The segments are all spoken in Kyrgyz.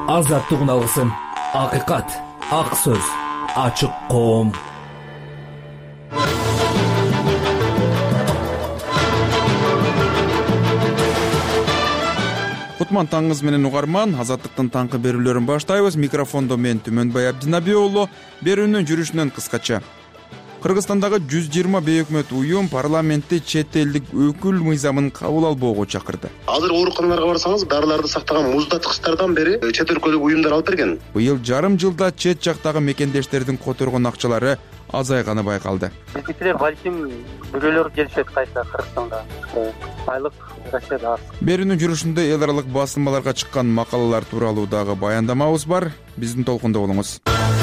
Азаттык алгысым, акыйкат, ак сөз, ачык коом. Кутман таңыңыз менен угарман, Азаттыктын таңкы берүүлөрүн баштайбыз. Микрофондо мен Түмөнбай Абдинаби уулу. Берүүнүн жүрүшүнөн кыскача. Кыргызстандагы 120 бейөкмөт уюм парламентте чет элдик өкүл мыйзамын кабыл албоого чакырды. Азыр ооруканаларга барсаңыз, дарыларды сактаган муздатгычтардан бери чет өлкөлүк уюмдар алып берген. Быйыл жарым жылда чет жактагы мекендештердин которгон акчалары азайганы байкалды. Биздикилер балким бирөөлөр келишет кайта Кыргызстанга. Айлык Россияда аз. Берүүнүн жүрүшүндө эл аралык басылмаларга чыккан макалалар тууралуу дагы баяндамабыз бар. Биздин толкунда болуңуз.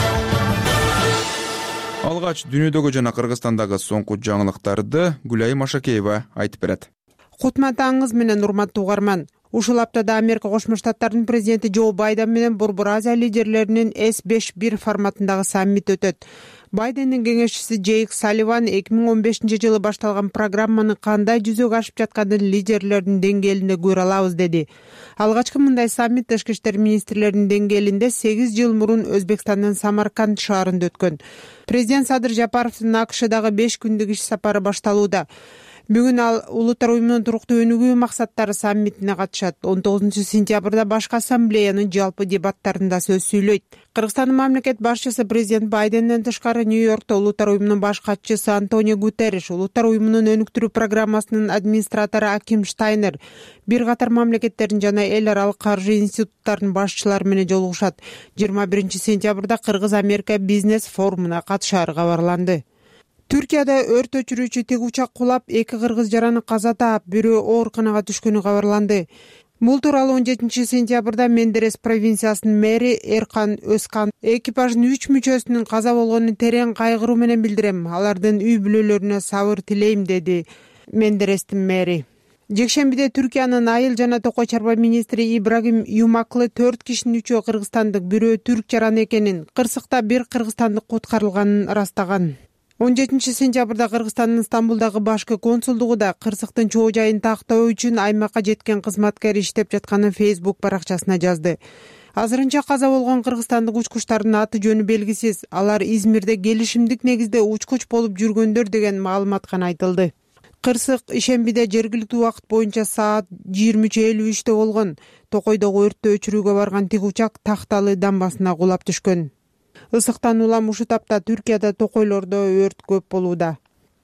Алгач дүйнөдөгү жана Кыргызстандагы соңку жаңылыктарды Гүлайым Ашакеева айтып берет. Кутман таңыңыз менен урматтуу угарман. Ушул аптада Америка Кошмо Штаттарынын президенти Джо Байден менен Борбор Азия лидерлеринин S5-1 форматындагы саммит өтөт. Байдендин кеңешчиси Джейк Салливан 2015-жылы башталган программаны кандай жүзөгө ашып жатканын лидерлердин деңгээлинде көрө алабыз деди. Алгачкы мындай саммит тышкы иштер министрлеринин деңгээлинде 8 жыл мурун Өзбекстандын Самарканд шаарында өткөн. Президент Садыр Жапаровдун АКШдагы 5 күндүк иш сапары башталууда. Бүгүн ал Улуттар уюмунун туруктуу өнүгүү максаттары саммитине катышат. 19-сентябрда башкы ассамблеянын жалпы дебаттарында сөз сүйлөйт. Кыргызстандын мамлекет башчысы президент Байденден тышкары Нью-Йоркто Улуттар уюмунун баш катчысы Антонио Гутерриш, Улуттар уюмунун өнүктүрүү программасынын администратору Аким Штайнер, бир катар мамлекеттердин жана эл аралык каржы институттарынын башчылары менен жолугушат. 21-сентябрда Кыргыз-Америка бизнес форумуна катышары кабарланды. Түркияда өрт өчүрүүчү тик учак кулап, 2 кыргыз жараны каза таап, бирөө ооруканага түшкөнү кабарланды. Бул тууралуу 17-сентябрда Мендерес провинциясынын мэри Эркан Өзкан экипаждын 3 мүчөсүнүн каза болгонун терең кайгыруу менен билдирем. Алардын үй бүлөлөрүнө сабыр тилейм, деди Мендерестин мэри. Жекшембиде Түркиянын айыл жана токой чарба министри Ибрагим Юмаклы 4 кишинин 3-өө кыргызстандык, бирөө түрк жараны экенин, кырсыкта бир кыргызстандык куткарылганын ырастаган. 17-сентябрда Кыргызстандын Стамбулдагы башкы консулдугу да кырсыктын чоо жайын тактоо үчүн аймакка жеткен кызматкер иштеп жатканын Facebook баракчасына жазды. Азырынча каза болгон кыргызстандык учкучтардын аты жөнү белгисиз. Алар Измирде келишимдик негизде учкуч болуп жүргөндөр деген маалымат гана айтылды. Кырсык ишембиде жергиликтүү убакыт боюнча саат 23:53 болгон. Токойдогу өрттү өчүрүүгө барган тик учак Такталы дамбасына кулап түшкөн. Ысыктан улам ушул тапта Түркияда токойлордо өрт көп болууда.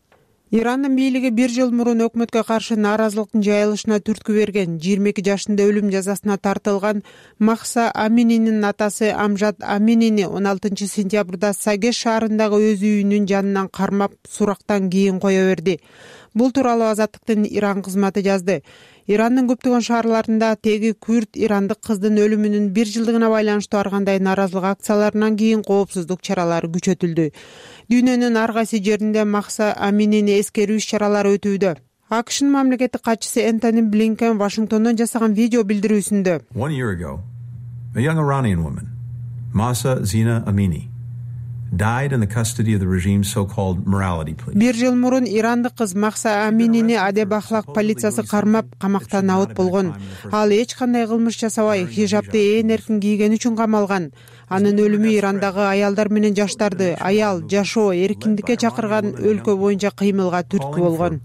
Ирандын бийлиги 1 жыл мурун өкмөткө каршы нааразылыктын жайылышына түрткү берген. 22 жашында өлүм жазасына тартылган Махса Амининин атасы Амжад Аминини 16-сентябрда Сагеш шаарындагы өз үйүнүн жанынан кармап, сурактан кийин кое берди. Бул тууралуу Азаттыктын Иран кызматы жазды. Ирандын көптөгөн шаарларында теги күрд ирандык кыздын өлүмүнүн 1 жылдыгына байланыштуу ар кандай нааразылык акцияларынан кийин коопсуздук чаралары күчөтүлдү. Дүйнөнүн ар кайсы жеринде Махса Аминини эскерүү иш-чаралары өтүүдө. АКШнын мамлекеттик катчысы Энтони Блинкен Вашингтондон жасаган видео билдирүүсүндө 1 year ago, a young Iranian woman, Mahsa Zina Amini, died in the custody of the regime's so-called morality police. 1 жыл мурун ирандык кыз Махса Аминини адеп ахлак полициясы кармап, камактан абыт болгон. Ал эч кандай кылмыш жасабай, хижабты ээн эркин кийгени үчүн камалган. Анын өлүмү Ирандагы аялдар менен жаштарды аял, жашоо, эркиндикке чакырган өлкө боюнча кыймылга түрткү болгон.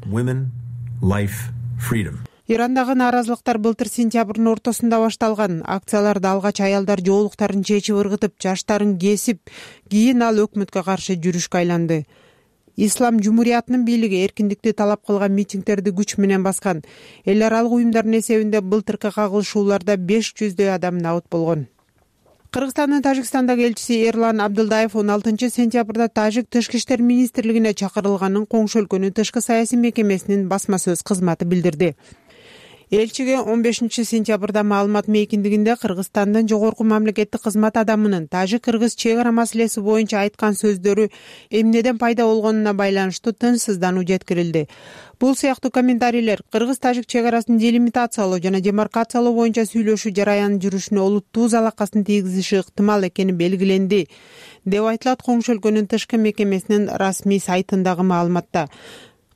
Ирандагы нааразылыктар былтыр сентябрдын ортосунда башталган. Акцияларда алгач аялдар жоолуктарын чечип ыргытып, жаштарын кесип, кийин ал өкмөткө каршы жүрүшкө айланды. Ислам Жумуриятынын бийлиги эркиндикти талап кылган митингдерди күч менен баскан. Эл аралык уюмдардын эсебинде былтыркы кагылышууларда 500 адам абыт болгон. Кыргызстандын Тажикстандагы элчиси Эрлан Абдылдаев 16-сентябрда Тажик тышкы иштер министрлигине чакырылганын коңшу өлкөнүн тышкы саясий мекемесинин басма сөз кызматы билдирди. Элчиге 15-сентябрда маалымат мейкиндигинде Кыргызстандын жогорку мамлекеттик кызмат адамынын Тажик-Кыргыз чек ара маселеси боюнча айткан сөздөрү эмнеден пайда болгонуна байланыштуу тынчсыздануу жеткирилди. Бул сыяктуу комментарийлер Кыргыз-Тажик чек арасын делимитациялоо жана демаркациялоо боюнча сүйлөшүү жараянын жүрүшүнө олуттуу залакасын тийгизиши ыктымал экени белгиленди, деп айтылат коңшу өлкөнүн тышкы мекемесинин расмий сайтындагы маалыматта.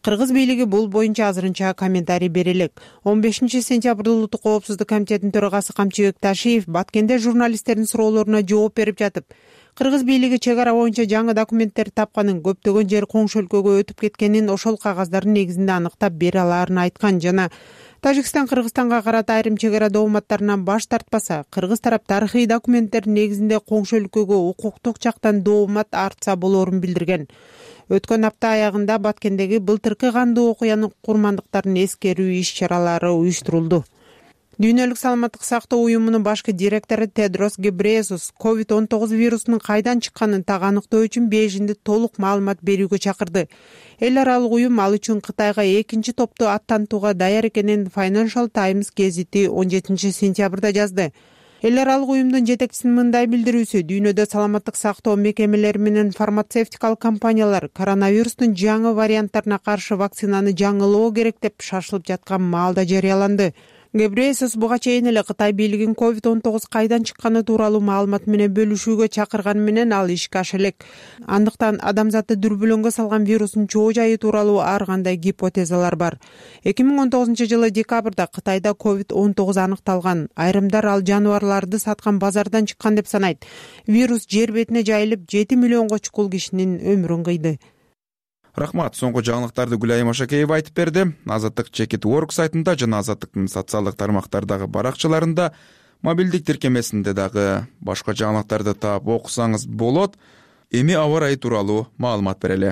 Кыргыз бийлиги бул боюнча азырынча комментарий бере элек. 15 сентябрда Улуттук коопсуздук комитетинин төрагасы Камчыбек Ташиев Баткенде журналисттердин суроолоруна жооп берип жатып, Кыргыз бийлиги чек ара боюнча жаңы документтерди тапканын, көптөгөн жер коңшу өлкөгө өтүп кеткенин, ошол кагаздардын негизинде аныктап бере алаарын айткан жана Тажикстан Кыргызстанга карата айрым чек ара дооматтарынан баш тартпаса, кыргыз тарап тарыхый документтердин негизинде коңшу өлкөгө укуктук жактан доомат артса болоорун билдирген. Өткөн апта аягында Баткендеги былтыркы кандуу окуянын курмандыктарын эскерүү иш-чаралары уюштурулду. Дүйнөлүк саламаттык сактоо уюмунун башкы директору Тедрос Гебрейесус COVID-19 вирусунун кайдан чыкканын так аныктоо үчүн Бейжиңди толук маалымат берүүгө чакырды. Эл аралык уюм ал үчүн Кытайга экинчи топту аттантууга даяр экенин Financial Times гезити 17 сентябрда жазды. Эл аралык уюмдун жетекчисинин мындай билдирүүсү: дүйнөдө саламаттык сактоо мекемелери менен фармацевтикалык компаниялар коронавирустун жаңы варианттарына каршы вакцинаны жаңылоо керек деп шашылып жаткан маалда жарыяланды. Гебрейесус буга чейин эле Кытай бийлигин COVID-19 кайдан чыкканы тууралуу маалымат менен бөлүшүүгө чакырганы менен ал ишке аша элек. Андыктан адамзатты дүрбүлөңгө салган вирустун чоо жайы тууралуу ар кандай гипотезалар бар. 2019-жылы декабрда Кытайда COVID-19 аныкталган. Айрымдар ал жаныбарларды саткан базардан чыккан деп санайт. Вирус жер бетине жайылып 7 миллионго чукул кишинин өмүрүн кыйды. Рахмат. Соңку жаңылыктарды Гүлайым Ашакеева айтып берди. Азаттык Чекит.org сайтында жана Азаттыктын социалдык тармактардагы баракчаларында, мобилдик тиркемесинде дагы башка жаңылыктарды таап окусаңыз болот. Эми аба ырайы тууралуу маалымат берели.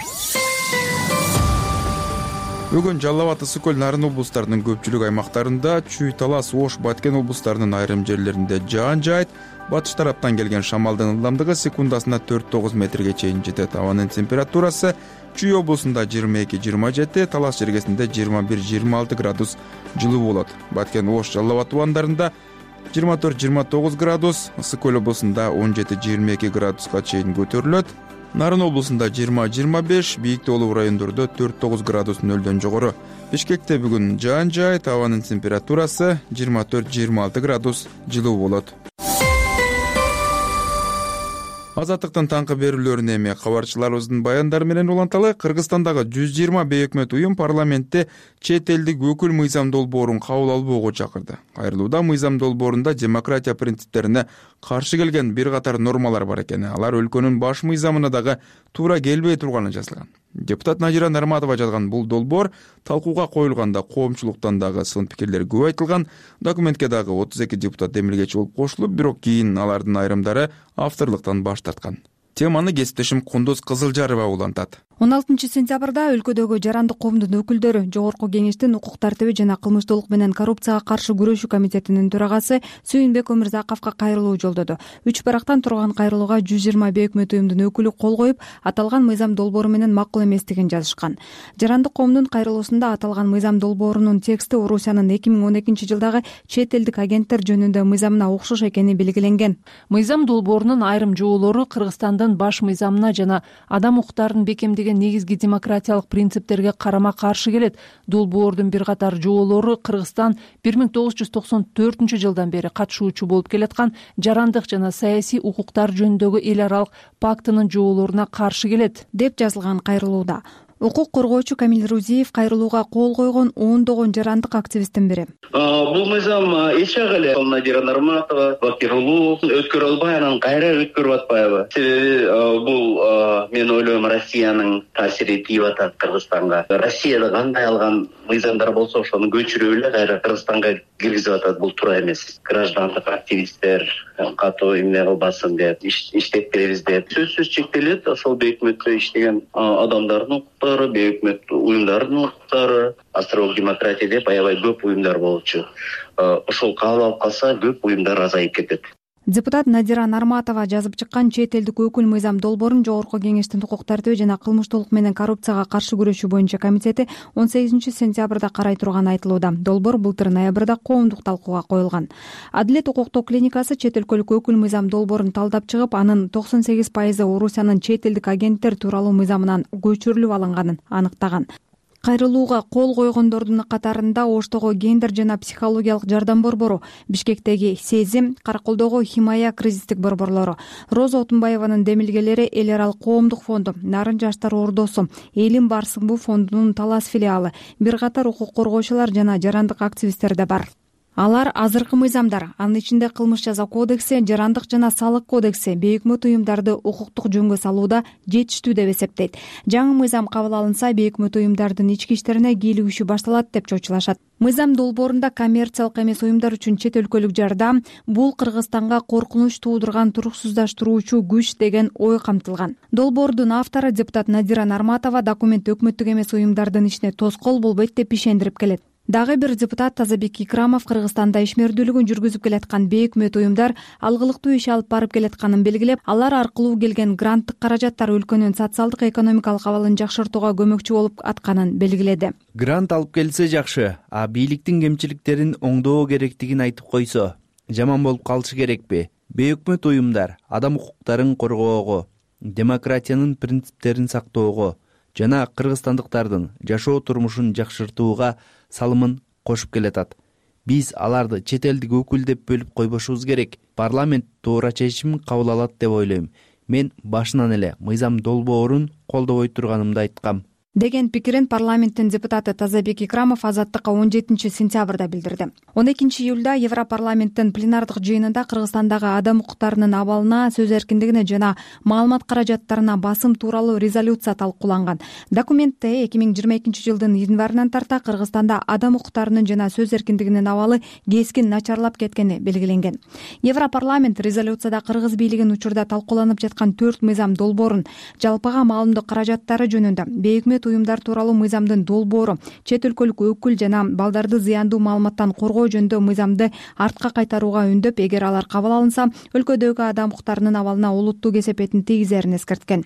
Бүгүн Жалал Абад, Ысык көл, Нарын облустарынын көпчүлүк аймактарында, Чүй, Талас, Ош, Баткен облустарынын айрым жерлеринде жаан жаайт. Батыш тараптан келген шамалдын ылдамдыгы секундасына 4-9 метрге чейин жетет. Абанын температурасы Чүй облусунда 22-27, Талас жергесинде 21-26 градус жылуу болот. Баткен, Ош, Жалал Абад тубандарында 24-29 градус, Ысык көл облусунда 17-22 градуска чейин көтөрүлөт. Нарын облусунда 20-25, бийик тоолуу райондордо 4-9 градус нөлдөн жогору. Бишкекте бүгүн жаан жаайт, абанын температурасы 24-26 градус жылуу болот. Азаттыктын таңкы берүүлөрүнө эми кабарчыларыбыздын баяндары менен уланталы. Кыргызстандагы 120 бейөкмөт уюм парламентте чет элдик өкүл мыйзам долбоорун кабыл албоого чакырды. Кайрылууда мыйзам долбоорунда демократия принциптерине каршы келген бир катар нормалар бар экен. Алар өлкөнүн баш мыйзамына дагы туура келбей турганы жазылган. Депутат Надира Нарматова жазган бул долбоор талкууга коюлганда коомчулуктан дагы сын пикирлер көп айтылган. Документке дагы 32 депутат демилгечи болуп кошулуп, бирок кийин алардын айрымдары авторлуктан баш тарткан. Теманы кесиптешим Кундуз Кызылжарова улантат. 16 сентябрда өлкөдөгү жарандык коомдун өкүлдөрү Жогорку Кеңештин укук тартиби жана кылмыштуулук менен коррупцияга каршы күрөшүү комитетинин төрагасы Сүйүнбек Өмүрзаковго кайрылуу жолдоду. 3 барактан турган кайрылууга 120 бейөкмөт уюмдун өкүлү кол коюп, аталган мыйзам долбоору менен макул эместигин жазышкан. Жарандык коомдун кайрылуусунда аталган мыйзам долбоорунун тексти Орусиянын 2012-жылдагы чет элдик агенттер жөнүндө мыйзамына окшош экени белгиленген. Мыйзам долбоорунун айрым жоолору Кыргызстандын баш мыйзамына жана адам укуктарын бекемдеген негизги демократиялык принциптерге карама каршы келет. Долбоордун бир катар жоолору Кыргызстан 1994-жылдан бери катышуучу болуп келаткан жарандык жана саясий укуктар жөнүндөгү эл аралык пактынын жоолоруна каршы келет, деп жазылган кайрылууда. Укук коргоочу Камил Рузиев кайрылууга кол койгон ондогон жарандык активисттин бири. Бул мыйзам эч жак эле Надира Нарматова, Бакир Улуу өткөрө албай, анан кайра өткөрүп атпайбы? Себеби бул мен ойлойм Россиянын таасири тийип атат Кыргызстанга. Россияда кандай алган мыйзамдар болсо ошону көчүрүп эле кайра Кыргызстанга киргизип атат. Бул туура эмес. Граждандык активисттер катуу эмне кылбасын деп, иштеп беребиз деп сөзсүз чектелет. Ошол бейөкмөттө иштеген адамдардын укуктары, бейөкмөт уюмдардын укуктары, Астролог демократия деп аябай көп уюмдар болчу. Ошол кабыл алып калса көп уюмдар азайып кетет. Депутат Надира Нарматова жазып чыккан чет элдик өкүл мыйзам долбоорун Жогорку Кеңештин укук тартиби жана кылмыштуулук менен коррупцияга каршы күрөшүү боюнча комитети 18 сентябрда карай турганы айтылууда. Долбоор былтыр ноябрда коомдук талкууга коюлган. Адилет укуктук клиникасы чет өлкөлүк өкүл мыйзам долбоорун талдап чыгып, анын 98% Орусиянын чет элдик агенттер тууралуу мыйзамынан көчүрүлүп алынганын аныктаган. Кайрылууга кол койгондордун катарында Оштогу гендер жана психологиялык жардам борбору, Бишкектеги Сезим, Караколдогу Химая кризистик борборлору, Роза Отунбаеванын демилгелери Эл аралык коомдук фонду, Нарын жаштар ордосу, Элим Барсыгбу фондунун Талас филиалы, бир катар укук коргоочулар жана жарандык активисттер да бар. Алар азыркы мыйзамдар, анын ичинде кылмыш жаза кодекси, жарандык жана салык кодекси бейөкмөт уюмдарды укуктук жөнгө салууда жетиштүү деп эсептейт. Жаңы мыйзам кабыл алынса, бейөкмөт уюмдардын ички иштерине кийлигишүү башталат деп чочулашат. Мыйзам долбоорунда коммерциялык эмес уюмдар үчүн чет өлкөлүк жардам, бул Кыргызстанга коркунуч туудурган туруксуздаштыруучу күч деген ой камтылган. Долбоордун автору депутат Надира Нарматова документ өкмөттүк эмес уюмдардын ишине тоскоол болбойт деп ишендирип келет. Дагы бир депутат Тазабек Икрамов Кыргызстанда ишмердүүлүгүн жүргүзүп келаткан бейөкмөт уюмдар алгылыктуу иш алып барып келатканын белгилеп, алар аркылуу келген гранттык каражаттар өлкөнүн социалдык экономикалык абалын жакшыртууга көмөкчү болуп атканын белгиледи. Грант алып келсе жакшы, а бийликтин кемчиликтерин оңдоо керектигин айтып койсо, жаман болуп калышы керекпи? Бейөкмөт уюмдар адам укуктарын коргоого, демократиянын принциптерин сактоого жана кыргызстандыктардын жашоо турмушун жакшыртууга салымын кошуп келатат. Биз аларды чет элдик өкүл деп бөлүп койбошубуз керек. Парламент туура чечим кабыл алат деп ойлойм. Мен башынан эле мыйзам долбоорун колдобой турганымды айткам. Деген пикирин парламенттин депутаты Тазабек Икрамов Азаттыкка 17 сентябрда билдирди. 12 июлда Европарламенттин пленардык жыйынында Кыргызстандагы адам укуктарынын абалына, сөз эркиндигине жана маалымат каражаттарына басым тууралуу резолюция талкууланган. Документте 2022 жылдын январынан тарта Кыргызстанда адам укуктарынын жана сөз эркиндигинин абалы кескин начарлап кеткени белгиленген. Европарламент резолюцияда Кыргыз бийлигинин учурда талкууланып жаткан 4 мыйзам долбоорун, жалпыга маалымдык каражаттары жөнүндө, бейөкмөт уюмдар тууралуу мыйзамдын долбоору, чет өлкөлүк өкүл жана балдарды зыяндуу маалыматтан коргоо жөнүндө мыйзамды артка кайтарууга үндөп, эгер алар кабыл алынса, өлкөдөгү адам укуктарынын абалына олуттуу кесепетин тийгизерин эскерткен.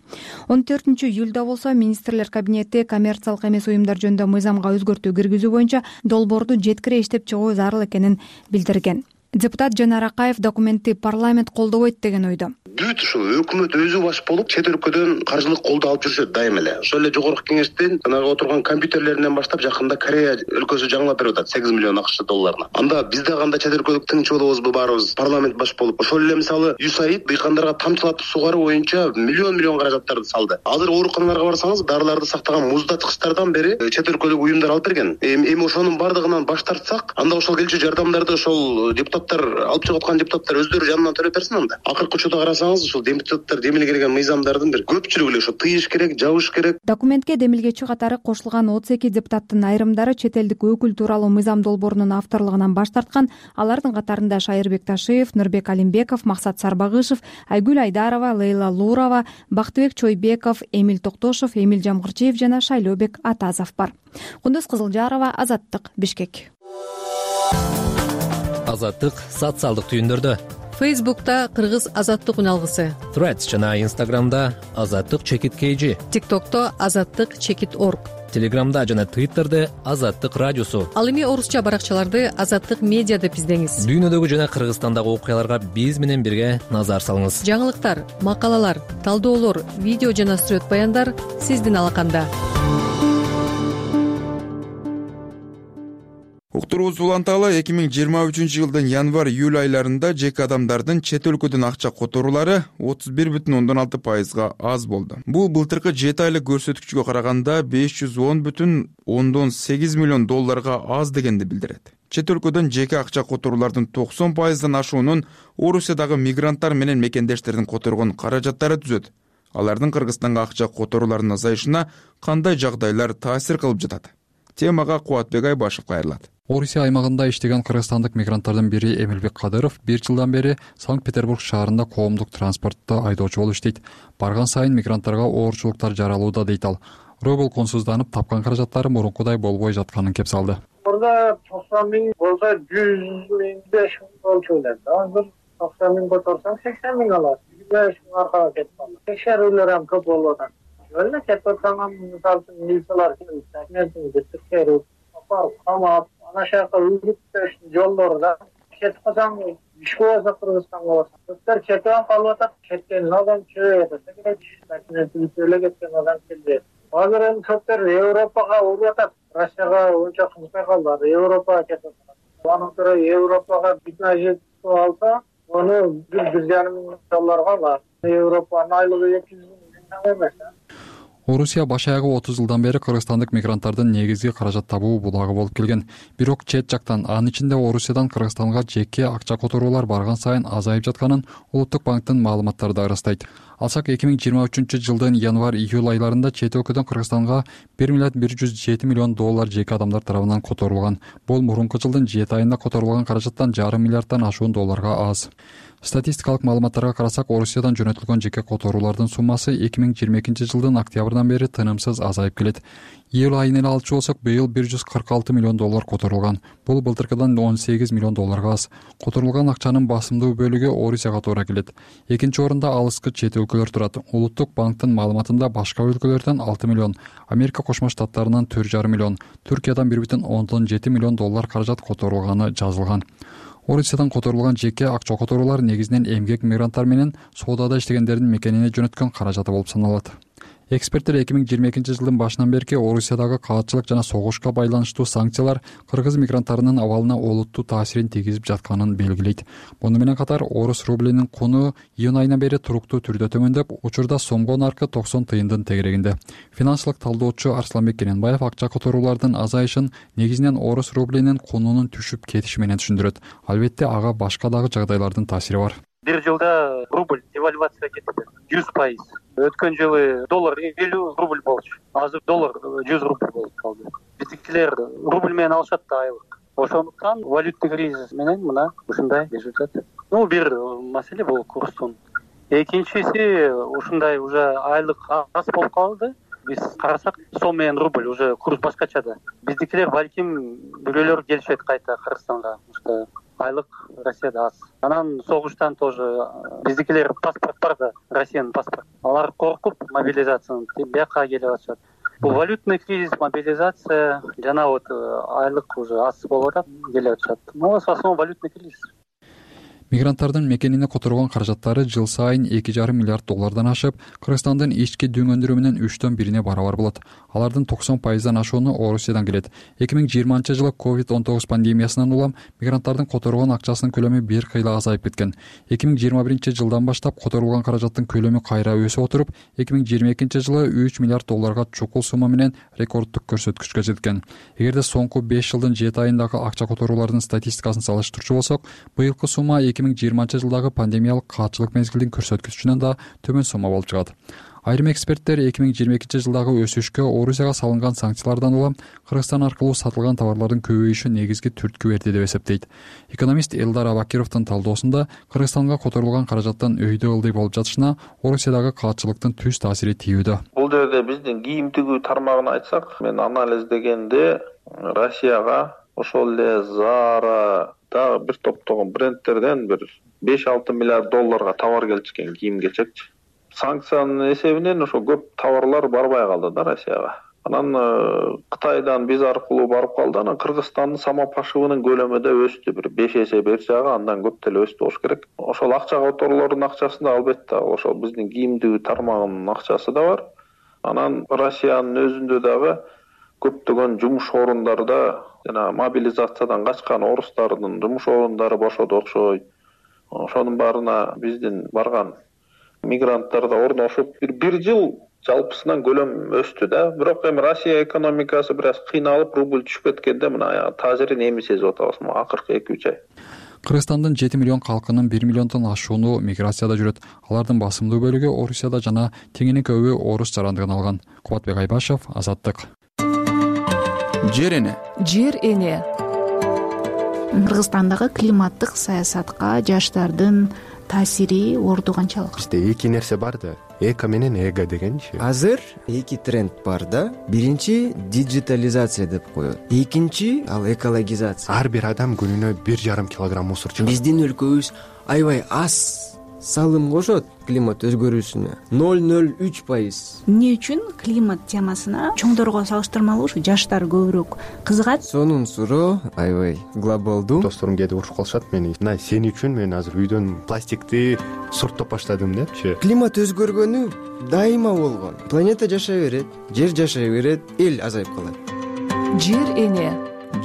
14 июлда болсо министрлер кабинети коммерциялык эмес уюмдар жөнүндө мыйзамга өзгөртүү киргизүү боюнча долбоорду жеткире иштеп чыгуу зарыл экенин билдирген. Депутат Жанар Акаев документти парламент колдобойт деген ойдо. Бүт ушул өкмөт өзү баш болуп, чет өлкөдөн каржылык колдоо алып жүрүшөт дайым эле. Ошол эле жогорку кеңештин жанагы отурган компьютерлеринен баштап жакында Корея өлкөсү жаңылап берип атат 8 миллион акш долларына. Анда биз да кандай чет өлкөлүк тыңчы болобузбу баарыбыз парламент баш болуп. Ошол эле мисалы USAID дыйкандарга тамчылатып сугаруу боюнча миллион каражаттарды салды. Азыр ооруканаларга барсаңыз, дарыларды сактаган муздаткычтардан бери чет өлкөлүк уюмдар алып берген. Эми ошонун бардыгынан баш тартсак, анда ошол келчү жардамдарды ошол депутаттар алып чыгып аткан депутаттар өздөрү жанынан төлөп берсин анда. Акыркы учурда карасаңыз, ушул депутаттар демилгелеген мыйзамдардын бир көпчүлүгү эле ошо тыйыш керек, жабыш керек. Документке демилгечи катары кошулган 32 депутаттын айрымдары чет элдик өкүл тууралуу мыйзам долбоорунун авторлугунан баш тарткан. Алардын катарында Шайырбек Ташиев, Нурбек Алимбеков, Максат Сарбагышев, Айгүл Айдарова, Лейла Лурова, Бактыбек Чойбеков, Эмил Токтошов, Эмил Жамгырчиев жана Шайлообек Атазов бар. Кундуз Кызылжарова, Азаттык, Бишкек. Азаттык социалдык түйүндөрдө. Фейсбукта Кыргыз Азаттык үналгысы, Threads жана Instagramда Азаттык_KG, ТикТокто Азаттык_org, Телеграмда жана Twitterде Азаттык радиосу. Ал эми орусча баракчаларды Азаттык медиа деп издеңиз. Дүйнөдөгү жана Кыргызстандагы окуяларга биз менен бирге назар салыңыз. Жаңылыктар, макалалар, талдоолор, видео жана сүрөт баяндар сиздин алаканда. Уктурубуз уланталы 2023 жылдын январь-июль айларында жеке адамдардын чет өлкөдөн акча которуулары 31,6%га аз болду. Бул былтыркы 7 айлык көрсөткүчкө караганда 510,8 миллион долларга аз дегенди билдирет. Чет өлкөдөн жеке акча которуулардын 90%дан ашуунун Орусиядагы мигранттар менен мекендештердин которгон каражаттары түзөт. Алардын Кыргызстанга акча которууларынын азайышына кандай жагдайлар таасир кылып жатат? Темага Кубатбек Айбашев кайрылат. Орусия аймагында иштеген кыргызстандык мигранттардын бири Эмилбек Кадыров 1 жылдан бери Санкт-Петербург шаарында коомдук транспортто айдоочу болуп иштейт. Барган сайын мигранттарга оорчулуктар жаралууда дейт ал. Робол консузданып тапкан каражаттары мурункудай болбой жатканын кеп салды. Орда 90 миң болсо 100 миң 5 миң болчу эле. Азыр 90 миң которсаң 80 миң алат. 5 миң аркага кетип калды. Текшерүүлөр ham көп болуп атат. Өлө кетип атсаң, мисалы үчүн милициялар келип, текшерүү, камап, анашака үлгүттөш жолдорда кетип калсаң, ишке болсо Кыргызстанга барсаң, көптөр кетип калып атат, кеткен адам чөйөт, эле кеткен адам келбейт. азыр эми көптөр Европага уруп атат. Россияга унча кызыкпай калды. Азыр Европага кетип атат. Анын туру Европага битна жетип алса, аны 1,5 миң долларга алат. Европанын айлыгы 200 миң эмес. Орусия баш аягы 30 жылдан бери кыргызстандык мигранттардын негизги каражат табуу булагы болуп келген. Бирок чет жактан, анын ичинде Орусиядан Кыргызстанга жеке акча которуулар барган сайын азайып жатканын Улуттук банктын маалыматтары да ырастайт. Алсак 2023-жылдын январь-июль айларында чет өлкөдөн Кыргызстанга 1,107 миллион доллар жеке адамдар тарабынан которулган. Бул мурунку жылдын 7 айында которулган каражаттан 1,5 миллиарддан ашуун долларга аз. Статистикалык маалыматтарга карасак, Орусиядан жөнөтүлгөн жеке которуулардын суммасы 2022-жылдын октябрдан бери тынымсыз азайып келет. Июль айын эле алчу болсок, быйыл 146 миллион доллар которулган. Бул былтыркыдан 18 миллион долларга аз. Которулган акчанын басымдуу бөлүгү Орусияга туура келет. Экинчи орунда алыскы чет өлкөлөр турат. Улуттук банктын маалыматында башка өлкөлөрдөн 6 миллион, Америка Кошмо Штаттарынан 4,5 миллион, Түркиядан 1,7 миллион доллар каражат которулганы жазылган. Орусиядан которулган жеке акча которуулар негизинен эмгек мигранттар менен соодада иштегендердин мекенине жөнөткөн каражаты болуп саналат. Эксперттер 2022-жылдын башынан берки Орусиядагы каатчылык жана согушка байланыштуу санкциялар кыргыз мигранттарынын абалына олуттуу таасирин тийгизип жатканын белгилейт. Муну менен катар орус рублинин куну июнь айынан бери туруктуу түрдө төмөндөп, учурда сомго наркы 90 тыйындын тегерегинде. Финансылык талдоочу Арсланбек Кененбаев акча которуулардын азайышын негизинен орус рублинин кунунун түшүп кетиши менен түшүндүрөт. Албетте ага башка дагы жагдайлардын таасири бар. Бир жылда рубль девальвация кетти 100%. Өткөн жылы доллар 50 рубль болчу. Азыр доллар 100 рубль болуп калды. Биздикилер рубль менен алышат да айлык. Ошондуктан валютный кризис менен мына ушундай результат. Бир маселе бул курстун. Экинчиси ушундай уже айлык аз болуп калды. Биз карасак сом менен рубль уже курс башкача да. Биздикилер балким бирөөлөр келишет кайта Кыргызстанга. Айлык Россияда аз. Анан согуштан тоже биздикилер паспорт бар да, Россиянын паспорт. Алар коркуп мобилизацияны бияка келип атышат. Бул валютный кризис, мобилизация жана айлык уже аз болуп атат, келип атышат. В основном валютный кризис. Мигранттардын мекенине которулган каражаттары жыл сайын 2,5 миллиард доллардан ашып, Кыргызстандын ички дүң өндүрүмүнүн 3/1 барабар болот. Алардын 90% ашууну Орусиядан келет. 2020-жылы COVID-19 пандемиясынан улам мигранттардын которулган акчасынын көлөмү бир кыйла азайып кеткен. 2021-жылдан баштап которулган каражаттын көлөмү кайра өсүп отуруп, 2022-жылы 3 миллиард долларга чукул сумма менен рекорддук көрсөткүчкө жеткен. Эгерде соңку 5 жылдын 7 айындагы акча которуулардын статистикасын салыштырчу болсок, быйылкы сумма 2020-жылдагы пандемиялык каатчылык мезгилдин көрсөткүчүнөн да төмөн сумма болуп чыгат. Айрым эксперттер 2022-жылдагы өсүшкө Орусияга салынган санкциялардан улам Кыргызстан аркылуу сатылган товарлардын көбөйүшү негизги түрткү берди деп эсептейт. Экономист Элдар Абакировдун талдоосунда Кыргызстанга которулган каражаттан өйдө ылдый болуп жатышына Орусиядагы каатчылыктын түз таасири тийүүдө. Бул жерде биздин кийим тигүү тармагын айтсак, мен анализдегенде Россияга ошол эле Zara дагы бир топтогон брендтерден бир 5-6 миллиард долларга товар келишкен кийим-кечекчи. Санкциянын эсебинен ошо көп товарлар барбай калды да Россияга. Анан Кытайдан биз аркылуу барып калды. Анан Кыргызстандын самопашыбынын көлөмү да өстү, бир 5 эсе бер жагы, андан көп деле өстү болуш керек. Ошол акча которуулардын акчасында албетте ошол биздин кийимдүү тармагынын акчасы да бар. Анан Россиянын өзүндө дагы көптөгөн жумуш орундарда жана мобилизациядан качкан орустардын жумуш орундары бошоду окшойт. Ошонун баарына биздин барган мигранттар да орношуп бир жыл жалпысынан көлөм өстү да. Бирок эми Россия экономикасы бир аз кыйналып, рубль түшүп кеткенде мына таасирин эми сезип атабыз акыркы 2-3 ай. Кыргызстандын 7 миллион калкынын 1 миллиондон ашууну миграцияда жүрөт. Алардын басымдуу бөлүгү Орусияда жана теңинин көбү орус жарандыгын алган. Кубатбек Айбашев, Азаттык. Жер эне. Жер эне. Кыргызстандагы климаттык саясатка жаштардын таасири орду канчалык? Эки нерсе бар да. Эко менен эго дегенчи. Азыр эки тренд бар да. Биринчи диджитализация деп коет. Экинчи ал экологизация. Ар бир адам күнүнө 1,5 килограмм мусор чыгарат. Биздин өлкөбүз аябай аз салым кошот климат өзгөрүүсүнө 0,03%. Эмне үчүн климат темасына чоңдорго салыштырмалуу ушу жаштар көбүрөөк кызыгат? Сонун суроо аябай глобалдуу. Досторум келип урушуп калышат мени. Мына сен үчүн мен азыр үйдөн пластикти сорттоп баштадым депчи. Климат өзгөргөнү дайыма болгон. Планета жашай берет, жер жашай берет, эл азайып калат. Жер эне.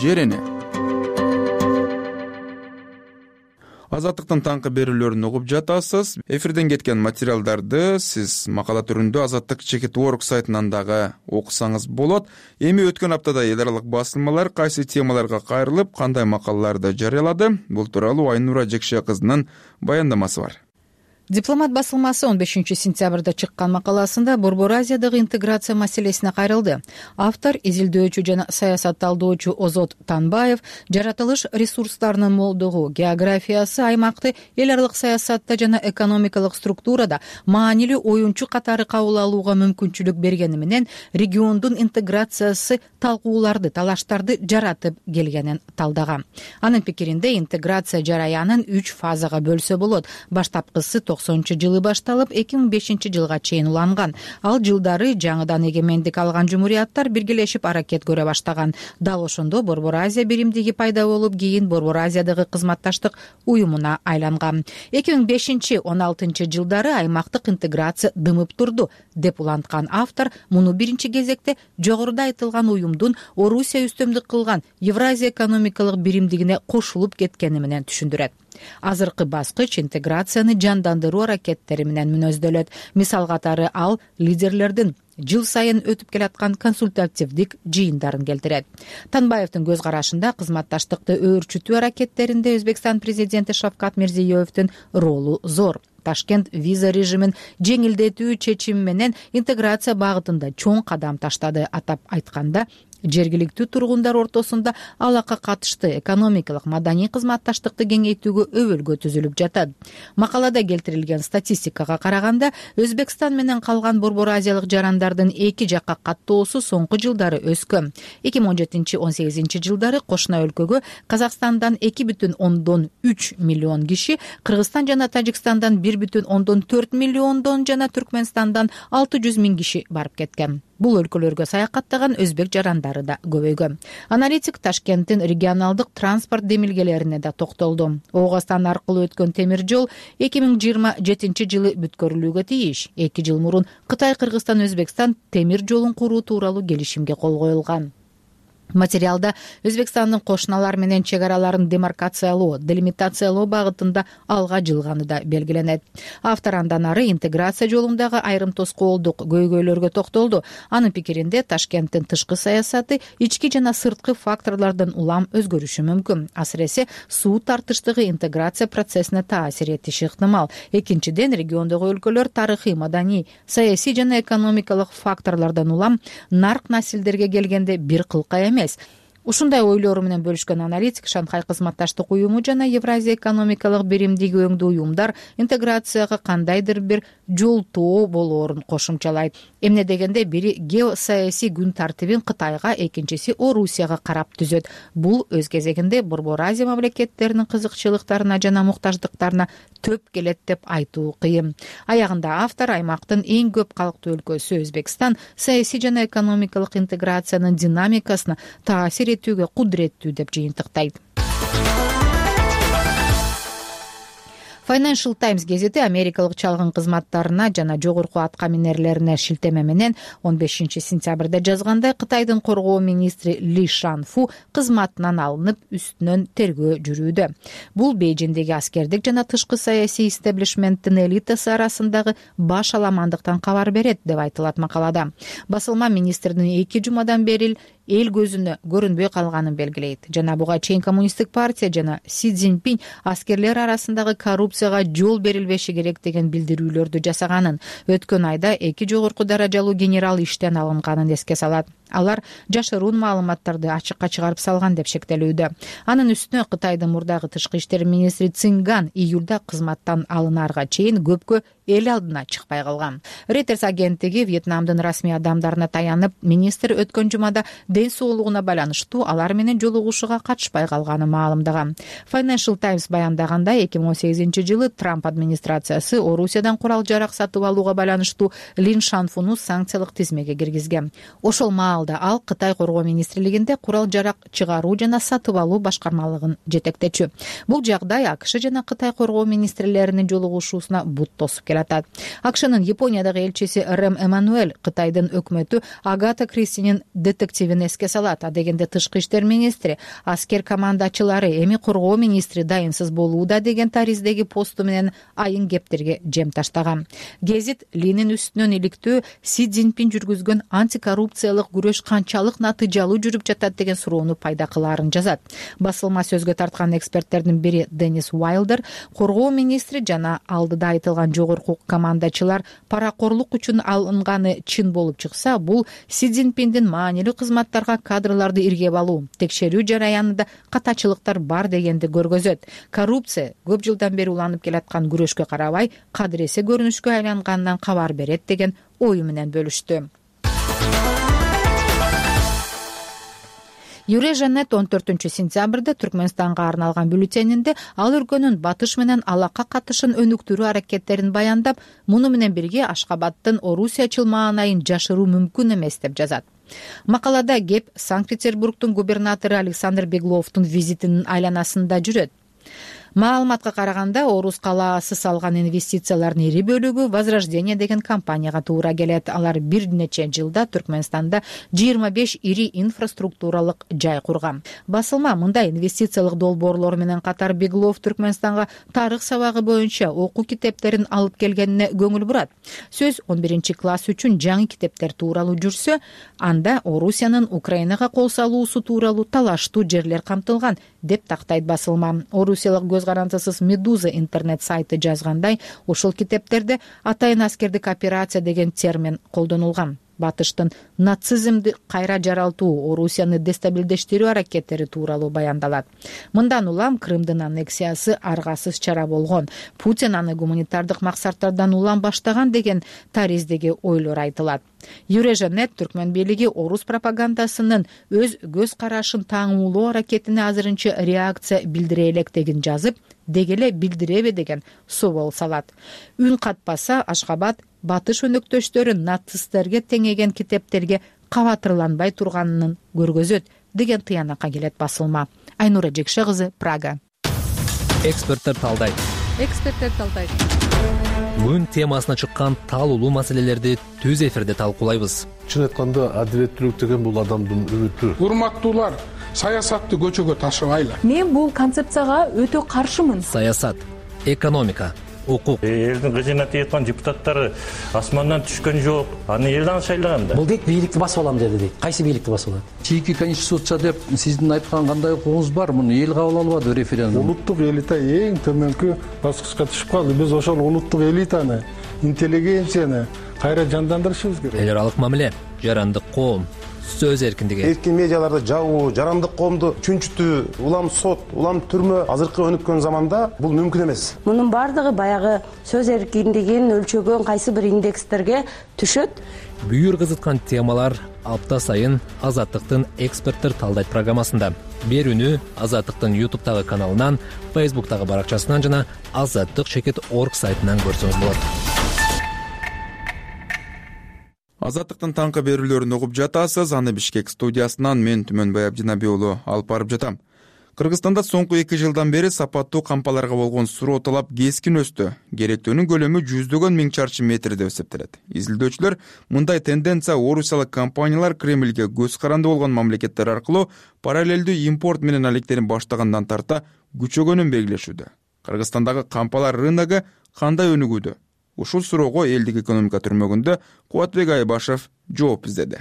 Азаттыктын таңкы берүүлөрүн угуп жатасыз. Эфирден кеткен материалдарды сиз макала түрүндө Азаттык /Org сайтынан дагы окусаңыз болот. Эми өткөн аптада эл аралык басылмалар кайсы темаларга кайрылып, кандай макалаларды жарыялады? Бул тууралуу Айнура Жекше кызынын баяндамасы бар. Дипломат басылмасы 15 сентябрда чыккан макаласында Борбор Азиядагы интеграция маселесине кайрылды. Автор, изилдөөчү жана саясатталдоочу Озот Танбаев жаратылыш ресурстарынын молдугу, географиясы аймакты эл аралык саясатта жана экономикалык структурада маанилүү оюнчу катары кабыл алууга мүмкүнчүлүк бергени менен региондун интеграциясы талкууларды, талаштарды жаратып келгенин талдаган. Анын пикиринде интеграция жараянын 3 фазага бөлсө болот. Баштапкысы 90-жылы башталып 2005-жылга чейин уланган. Ал жылдары жаңыдан эгемендик алган жумурияттар биргелешип аракет көрө баштаган. Дал ошондо Борбор Азия биримдиги пайда болуп, кийин Борбор Азиядагы кызматташтык уюмуна айланган. 2005-16 жылдары аймактык интеграция дымып турду деп уланткан автор муну биринчи кезекте жогоруда айтылган уюмдун Орусия үстөмдүк кылган Евразия экономикалык биримдигине кошулуп кеткени менен түшүндүрөт. Азыркы баскыч интеграцияны жандандыруу аракеттери менен мүнөздөлөт. Мисал катары ал лидерлердин жыл сайын өтүп келаткан консультативдик жыйындарын келтирет. Танбаевдин көз карашында кызматташтыкты өөрчүтүү аракеттеринде Өзбекстан президенти Шавкат Мирзиёевдин ролу зор. Ташкент виза режимин жеңилдетүү чечими менен интеграция багытында чоң кадам таштады. Атап айтканда, жергиликтүү тургундар ортосунда алакка катышты экономикалык, маданий кызматташтыкты кеңейтүүгө өбөлгө түзүлүп жатат. Макалада келтирилген статистикага караганда, Өзбекстан менен калган Борбор Азиялык жарандардын эки жакка каттоосу соңку жылдары өскөн. 2017-18 жылдары кошуна өлкөгө Казакстандан 2,3 миллион киши, Кыргызстан жана Тажикстандан 1,4 миллиондон жана Түркмөнстандан 600 миң киши барып кеткен. Бул өлкөлөргө саякаттаган өзбек жарандары да көбөйгөн. Аналитик Ташкенттин регионалдык транспорт демилгелерине да токтолду. Оогастан аркылуу өткөн темир жол 2027 жылы бүткөрүлүүгө тийиш. 2 жыл мурун Кытай-Кыргызстан-Өзбекстан темир жолун куруу тууралуу келишимге кол коюлган. Материалда Өзбекстандын кошуналар менен чек араларын демаркациялоо, делимитациялоо багытында алга жылганы да белгиленет. Автор андан ары интеграция жолундагы айрым тоскоолдук көйгөйлөргө токтолду. Анын пикиринде Ташкенттин тышкы саясаты ички жана сырткы факторлордон улам өзгөрүшү мүмкүн. Асыресе суу тартыштыгы интеграция процессине таасир этиши ыктымал. Экинчиден, региондогу өлкөлөр тарыхый, маданий, саясий жана экономикалык факторлордон улам нарк населдерге келгенде бир кылка эмес. Ушундай ойлору менен бөлүшкөн аналитик Шанхай кызматташтык уюму жана Евразия экономикалык биримдиги өңдүү уюмдар интеграцияга кандайдыр бир жолтоо болоорун кошумчалайт. Эмне дегенде бири геосаясий күн тартибин Кытайга, экинчиси Орусияга карап түзөт. Бул өз кезегинде Борбор Азия мамлекеттеринин кызыкчылыктарына жана муктаждыктарына төп келет деп айтуу кыйын. Аягында автор аймактын эң көп калктуу өлкөсү Өзбекстан саясий жана экономикалык интеграциянын динамикасына таасир этүүгө кудуреттүү деп жыйынтыктайт. Financial Times гезити америкалык чалгын кызматтарына жана жогорку атка минерлерине шилтеме менен 15 сентябрда жазгандай, Кытайдын коргоо министри Ли Шанфу кызматынан алынып, үстүнөн тергөө жүрүүдө. Бул Бейжиңдеги аскердик жана тышкы саясий истеблишменттин элитасы арасындагы баш аламандыктан кабар берет деп айтылат макалада. Басылма министрдин 2 жумадан бери эл көзүнө көрүнбөй калганын белгилейт. Жана буга чейин коммунисттик партия жана Си Цзиньпин аскерлер арасындагы коррупцияга жол берилбеши керек деген билдирүүлөрдү жасаганын, өткөн айда 2 жогорку даражалуу генерал иштен алынганын эске салат. алар жашыруун маалыматтарды ачыкка чыгарып салган деп шектелүүдө. Анын үстүнө Кытайдын мурдагы тышкы иштер министри Цинган июлда кызматтан алынаарга чейин көпкө эл алдына чыкпай калган. Reuters агенттиги Вьетнамдын расмий адамдарына таянып, министр өткөн жумада ден соолугуна байланыштуу алар менен жолугушууга катышпай калганын маалымдаган. Financial Times баяндагандай, 2018-жылы Трамп администрациясы Орусиядан курал жарак сатып алууга байланыштуу Лин Шанфуну санкциялык тизмеге киргизген. Ошол маалда ал Кытай коргоо министрлигинде курал жарак чыгаруу жана сатып алуу башкармалыгын жетектечү. Бул жагдай АКШ жана Кытай коргоо министрлеринин жолугушуусуна бут тосуп келатат. АКШнын Япониядагы элчиси Рэм Эммануэль Кытайдын өкмөтү Агата Кристинин детективин эске салат. А дегенде тышкы иштер министри аскер командачылары эми коргоо министри дайынсыз болууда деген тариздеги посту менен айын кептерге жем таштаган. Гезит Линин үстүнөн иликтөө Си Цзиньпин жүргүзгөн антикоррупциялык күрөш канчалык натыйжалуу жүрүп жатат деген суроону пайда кылаарын жазат. Басылма сөзгө тарткан эксперттердин бири Денис Уайлдер коргоо министри жана алдыда айтылган жогорку командачылар паракорлук үчүн алынганы чын болуп чыкса, бул Си Цзиньпиндин маанилүү кызматтарга кадрларды иргеп алуу, текшерүү жараянында катачылыктар бар дегенди көргөзөт. Коррупция көп жылдан бери уланып келаткан күрөшкө карабай кадыресе көрүнүшкө айланганынан кабар берет деген ою менен бөлүштү. Юрежанет 14-сентябрда Түркмөнстанга арналган бюллетенинде ал өлкөнүн батыш менен алакка катышын өнүктүрүү аракеттерин баяндап, муну менен бирге Ашкабадтын Орусиячыл маанайын жашыруу мүмкүн эмес деп жазат. Макалада кеп Санкт-Петербургдун губернатору Александр Бегловдун визитинин айланасында жүрөт. Маалыматка караганда, Орус калаасы салган инвестициялардын ири бөлүгү Возрождение деген компанияга туура келет. Алар бир нече жылда Түркмөнстанда 25 ири инфраструктуралык жай курган. Басылма мындай инвестициялык долбоорлор менен катар Беглов Түркмөнстанга тарых сабагы боюнча окуу китептерин алып келгенине көңүл бурат. Сөз 11-класс үчүн жаңы китептер тууралуу жүрсө, анда Орусиянын Украинага кол салуусу тууралуу талаштуу жерлер камтылган деп тактайт басылма. Орусиялык көз карандысыз Медуза интернет сайты жазгандай, ошол китептерде атайын аскердик операция деген термин колдонулган. Батыштын нацизмди кайра жаралтуу, Орусияны дестабилдештирүү аракеттери тууралуу баяндалат. Мындан улам Крымдын аннексиясы аргасыз чара болгон. Путин аны гуманитардык максаттардан улам баштаган деген тариздеги ойлор айтылат. Юрежанет Түркмөн бийлиги Орус пропагандасынын өз көз карашын таңуулоо аракетине азырынча реакция билдире электегин жазып, дегеле билдиребе деген собол салат. Үн катпаса Ашкабад батыш өнөктөштөрүн нацисттерге теңеген китептерге кабатырланбай турганын көргөзөт деген тыянакка келет басылма. Айнура Жекше кызы, Прага. Эксперттер талдайт. Бүгүн темасына чыккан талуулуу маселелерди түз эфирде талкуулайбыз. Чын айтканда, адилеттүүлүк деген бул адамдын үмүтү. Урматтуулар, саясатты көчөгө ташыбайлы. Мен бул концепцияга өтө каршымын. Саясат, экономика, укук. Элдин кыжына тийаткан депутаттары асмандан түшкөн жок. Аны элден шайлаган да. Бул дейт бийликти басып алам деди дейт. Кайсы бийликти басып алат? Чийки конституция деп сиздин айткан кандай укугуңуз бар? Муну эл кабыл албады референдум. Улуттук элита эң төмөнкү баскычка түшүп калды. Биз ошол улуттук элитаны, интеллигенцияны кайра жандандырышыбыз керек. Эл аралык мамиле, жарандык коом, сөз эркиндиги. Эркин медиаларды жабуу, жарандык коомду чүнчүтүү, улам сот, улам түрмө азыркы өнүккөн заманда бул мүмкүн эмес. Мунун бардыгы баягы сөз эркиндигин өлчөгөн кайсы бир индекстерге түшөт. Бүйүр кызыткан темалар апта сайын Азаттыктын эксперттер талдайт программасында. Берүүнү Азаттыктын YouTube'тагы каналынан, Facebook'тагы баракчасынан жана azаттык.org сайтынан көрсөңүз болот. Азаттыктын таңкы берүүлөрүн угуп жатасыз. Аны Бишкек студиясынан мен Түмөнбай Абдинабий уулу алып барып жатам. Кыргызстанда соңку 2 жылдан бери сапаттуу кампаларга болгон суроо талап кескин өстү. Керектөөнүн көлөмү 100 миң чарчы метр деп эсептелет. Изилдөөчүлөр мындай тенденция орусиялык компаниялар Кремльге көз каранды болгон мамлекеттер аркылуу параллелдүү импорт менен алектерин баштагандан тарта күчөгөнүн белгилешүүдө. Кыргызстандагы кампалар рыногу кандай өнүгүүдө? Ушул суроого элдик экономика түрмөгүндө Кубатбек Айбашев жооп издеди.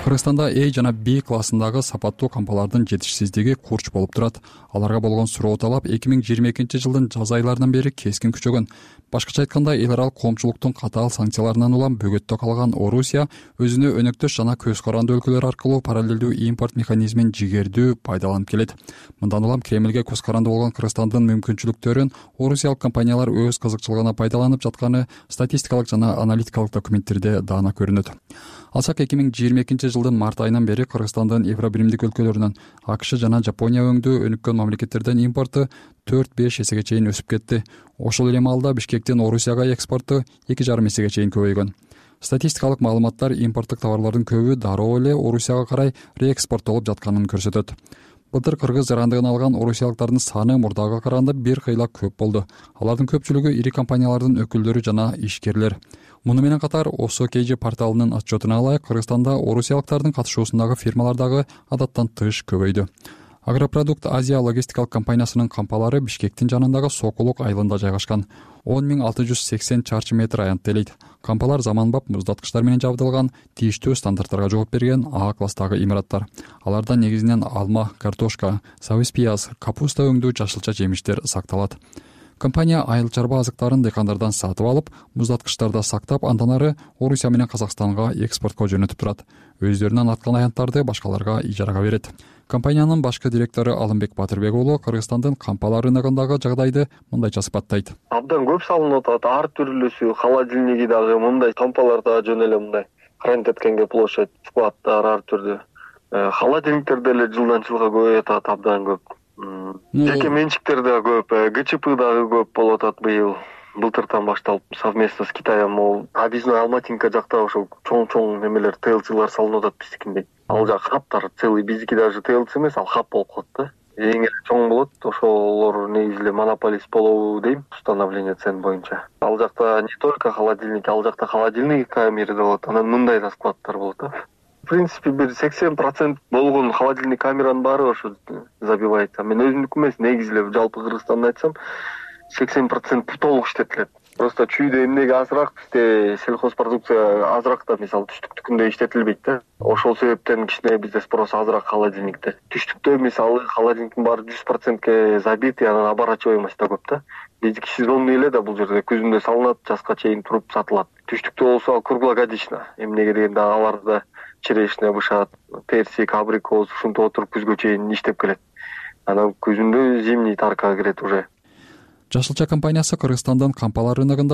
Кыргызстанда A жана B классындагы сапаттуу кампалардын жетишсиздиги курч болуп турат. Аларга болгон суроо талап 2022 жылдын жаз айларынан бери кескин күчөгөн. Башкача айтканда, эл аралык коомчулуктун катаал санкцияларынан улам бөгөттө калган Орусия өзүнө өнөктөш жана көз каранды өлкөлөр аркылуу параллелдүү импорт механизмин жигердүү пайдаланып келет. Мындан улам Кремлге көз каранды болгон Кыргызстандын мүмкүнчүлүктөрүн орусиялык компаниялар өз кызыкчылыгына пайдаланып жатканы статистикалык жана аналитикалык документтерде даана көрүнөт. Алсак 2022 жылдын март айынан бери Кыргызстандын Евробиримдик өлкөлөрүнөн АКШ жана Жапония өңдүү өнүккөн мамлекеттерден импорту 4-5 эсеге чейин өсүп кетти. Ошол эле маалда Бишкектин Орусияга экспорту 2,5 эсеге чейин көбөйгөн. Статистикалык маалыматтар импорттук товарлардын көбү дароо эле Орусияга карай реэкспорттолуп жатканын көрсөтөт. Былтыр кыргыз жарандыгын алган орусиялыктардын саны мурдага караганда бир кыйла көп болду. Алардын көпчүлүгү ири компаниялардын өкүлдөрү жана ишкерлер. Муну менен катар OSOKG порталынын отчетуна ылайык, Кыргызстанда орусиялыктардын катышуусундагы фирмалардагы адаттан тыш көбөйдү. Агропродукт Азия логистикалык компаниясынын кампалары Бишкектин жанындагы Сокулук айылында жайгашкан. 10,680 чарчы метр аянттелейт. Кампалар заманбап муздаткычтар менен жабдылган, тийиштүү стандарттарга жооп берген А класстагы имараттар. Аларда негизинен алма, картошка, сабыз пияз, капуста өңдүү жашылча жемиштер сакталат. Компания айыл чарба азыктарын дыйкандардан сатып алып, муздаткычтарда сактап, андан ары Орусия менен Казакстанга экспортко жөнөтүп турат. Өздөрүнөн аткан аянттарды башкаларга ижарага берет. Компаниянын башкы директору Алымбек Батырбек уулу Кыргызстандын кампалар рыногундагы жагдайды мындайча сыпаттайт. Абдан көп салынып атат, ар түрлүүсү, холодильниги дагы мындай кампалар дагы жөн эле мындай хранiteткенге площадь, складдар ар түрдүү. Холодильниктер деле жылдан жылга көбөйүп атат, абдан көп. Жеке менчиктер да көп, ГЧП дагы көп болуп атат быйыл. Былтыртан башталып совместно с Китаем могул объездной Алматинка жакта ошол чоң немелер ТЛЦлар салынып атат биздикиндей. Ал жак хаптар целый, биздики даже ТЛЦ эмес, ал хаб болуп калат да. Эң эле чоң болот, ошолор негизи монополист болобу дейм, установление цен боюнча. Ал жакта не только холодильник, ал жакта холодильник камеры да болот, анан мындай да складтар болот да. В принципе, бир 80% болгон холодильник камеранын баары ошо забивается. Мен өзүмдүкү эмес, негизи эле жалпы Кыргызстанда айтсам 80% толук иштетилет. Просто чүйдө эмнеге азыраак, бизде сельхозпродукция азыраак да, мисалы түштүктүкүндө иштетилбейт да. Ошол себептен кичине бизде спрос азыраак холодильникте. Түштүктө мисалы холодильниктин баары 100%ке забит, анан оборачиваемость да көп да. Биздики сезонный эле да, бул жерде күзүндө салынат, жазга чейин туруп сатылат. Түштүктө болсо ал круглогодично. Эмнеге дегенде аларда черешня бышат, персик, абрикос, ушинтип отуруп күзгө чейин иштеп келет. Анан күзүндө зимний таркага кирет уже. Жашылча компаниясы Кыргызстандын кампалар рыногунда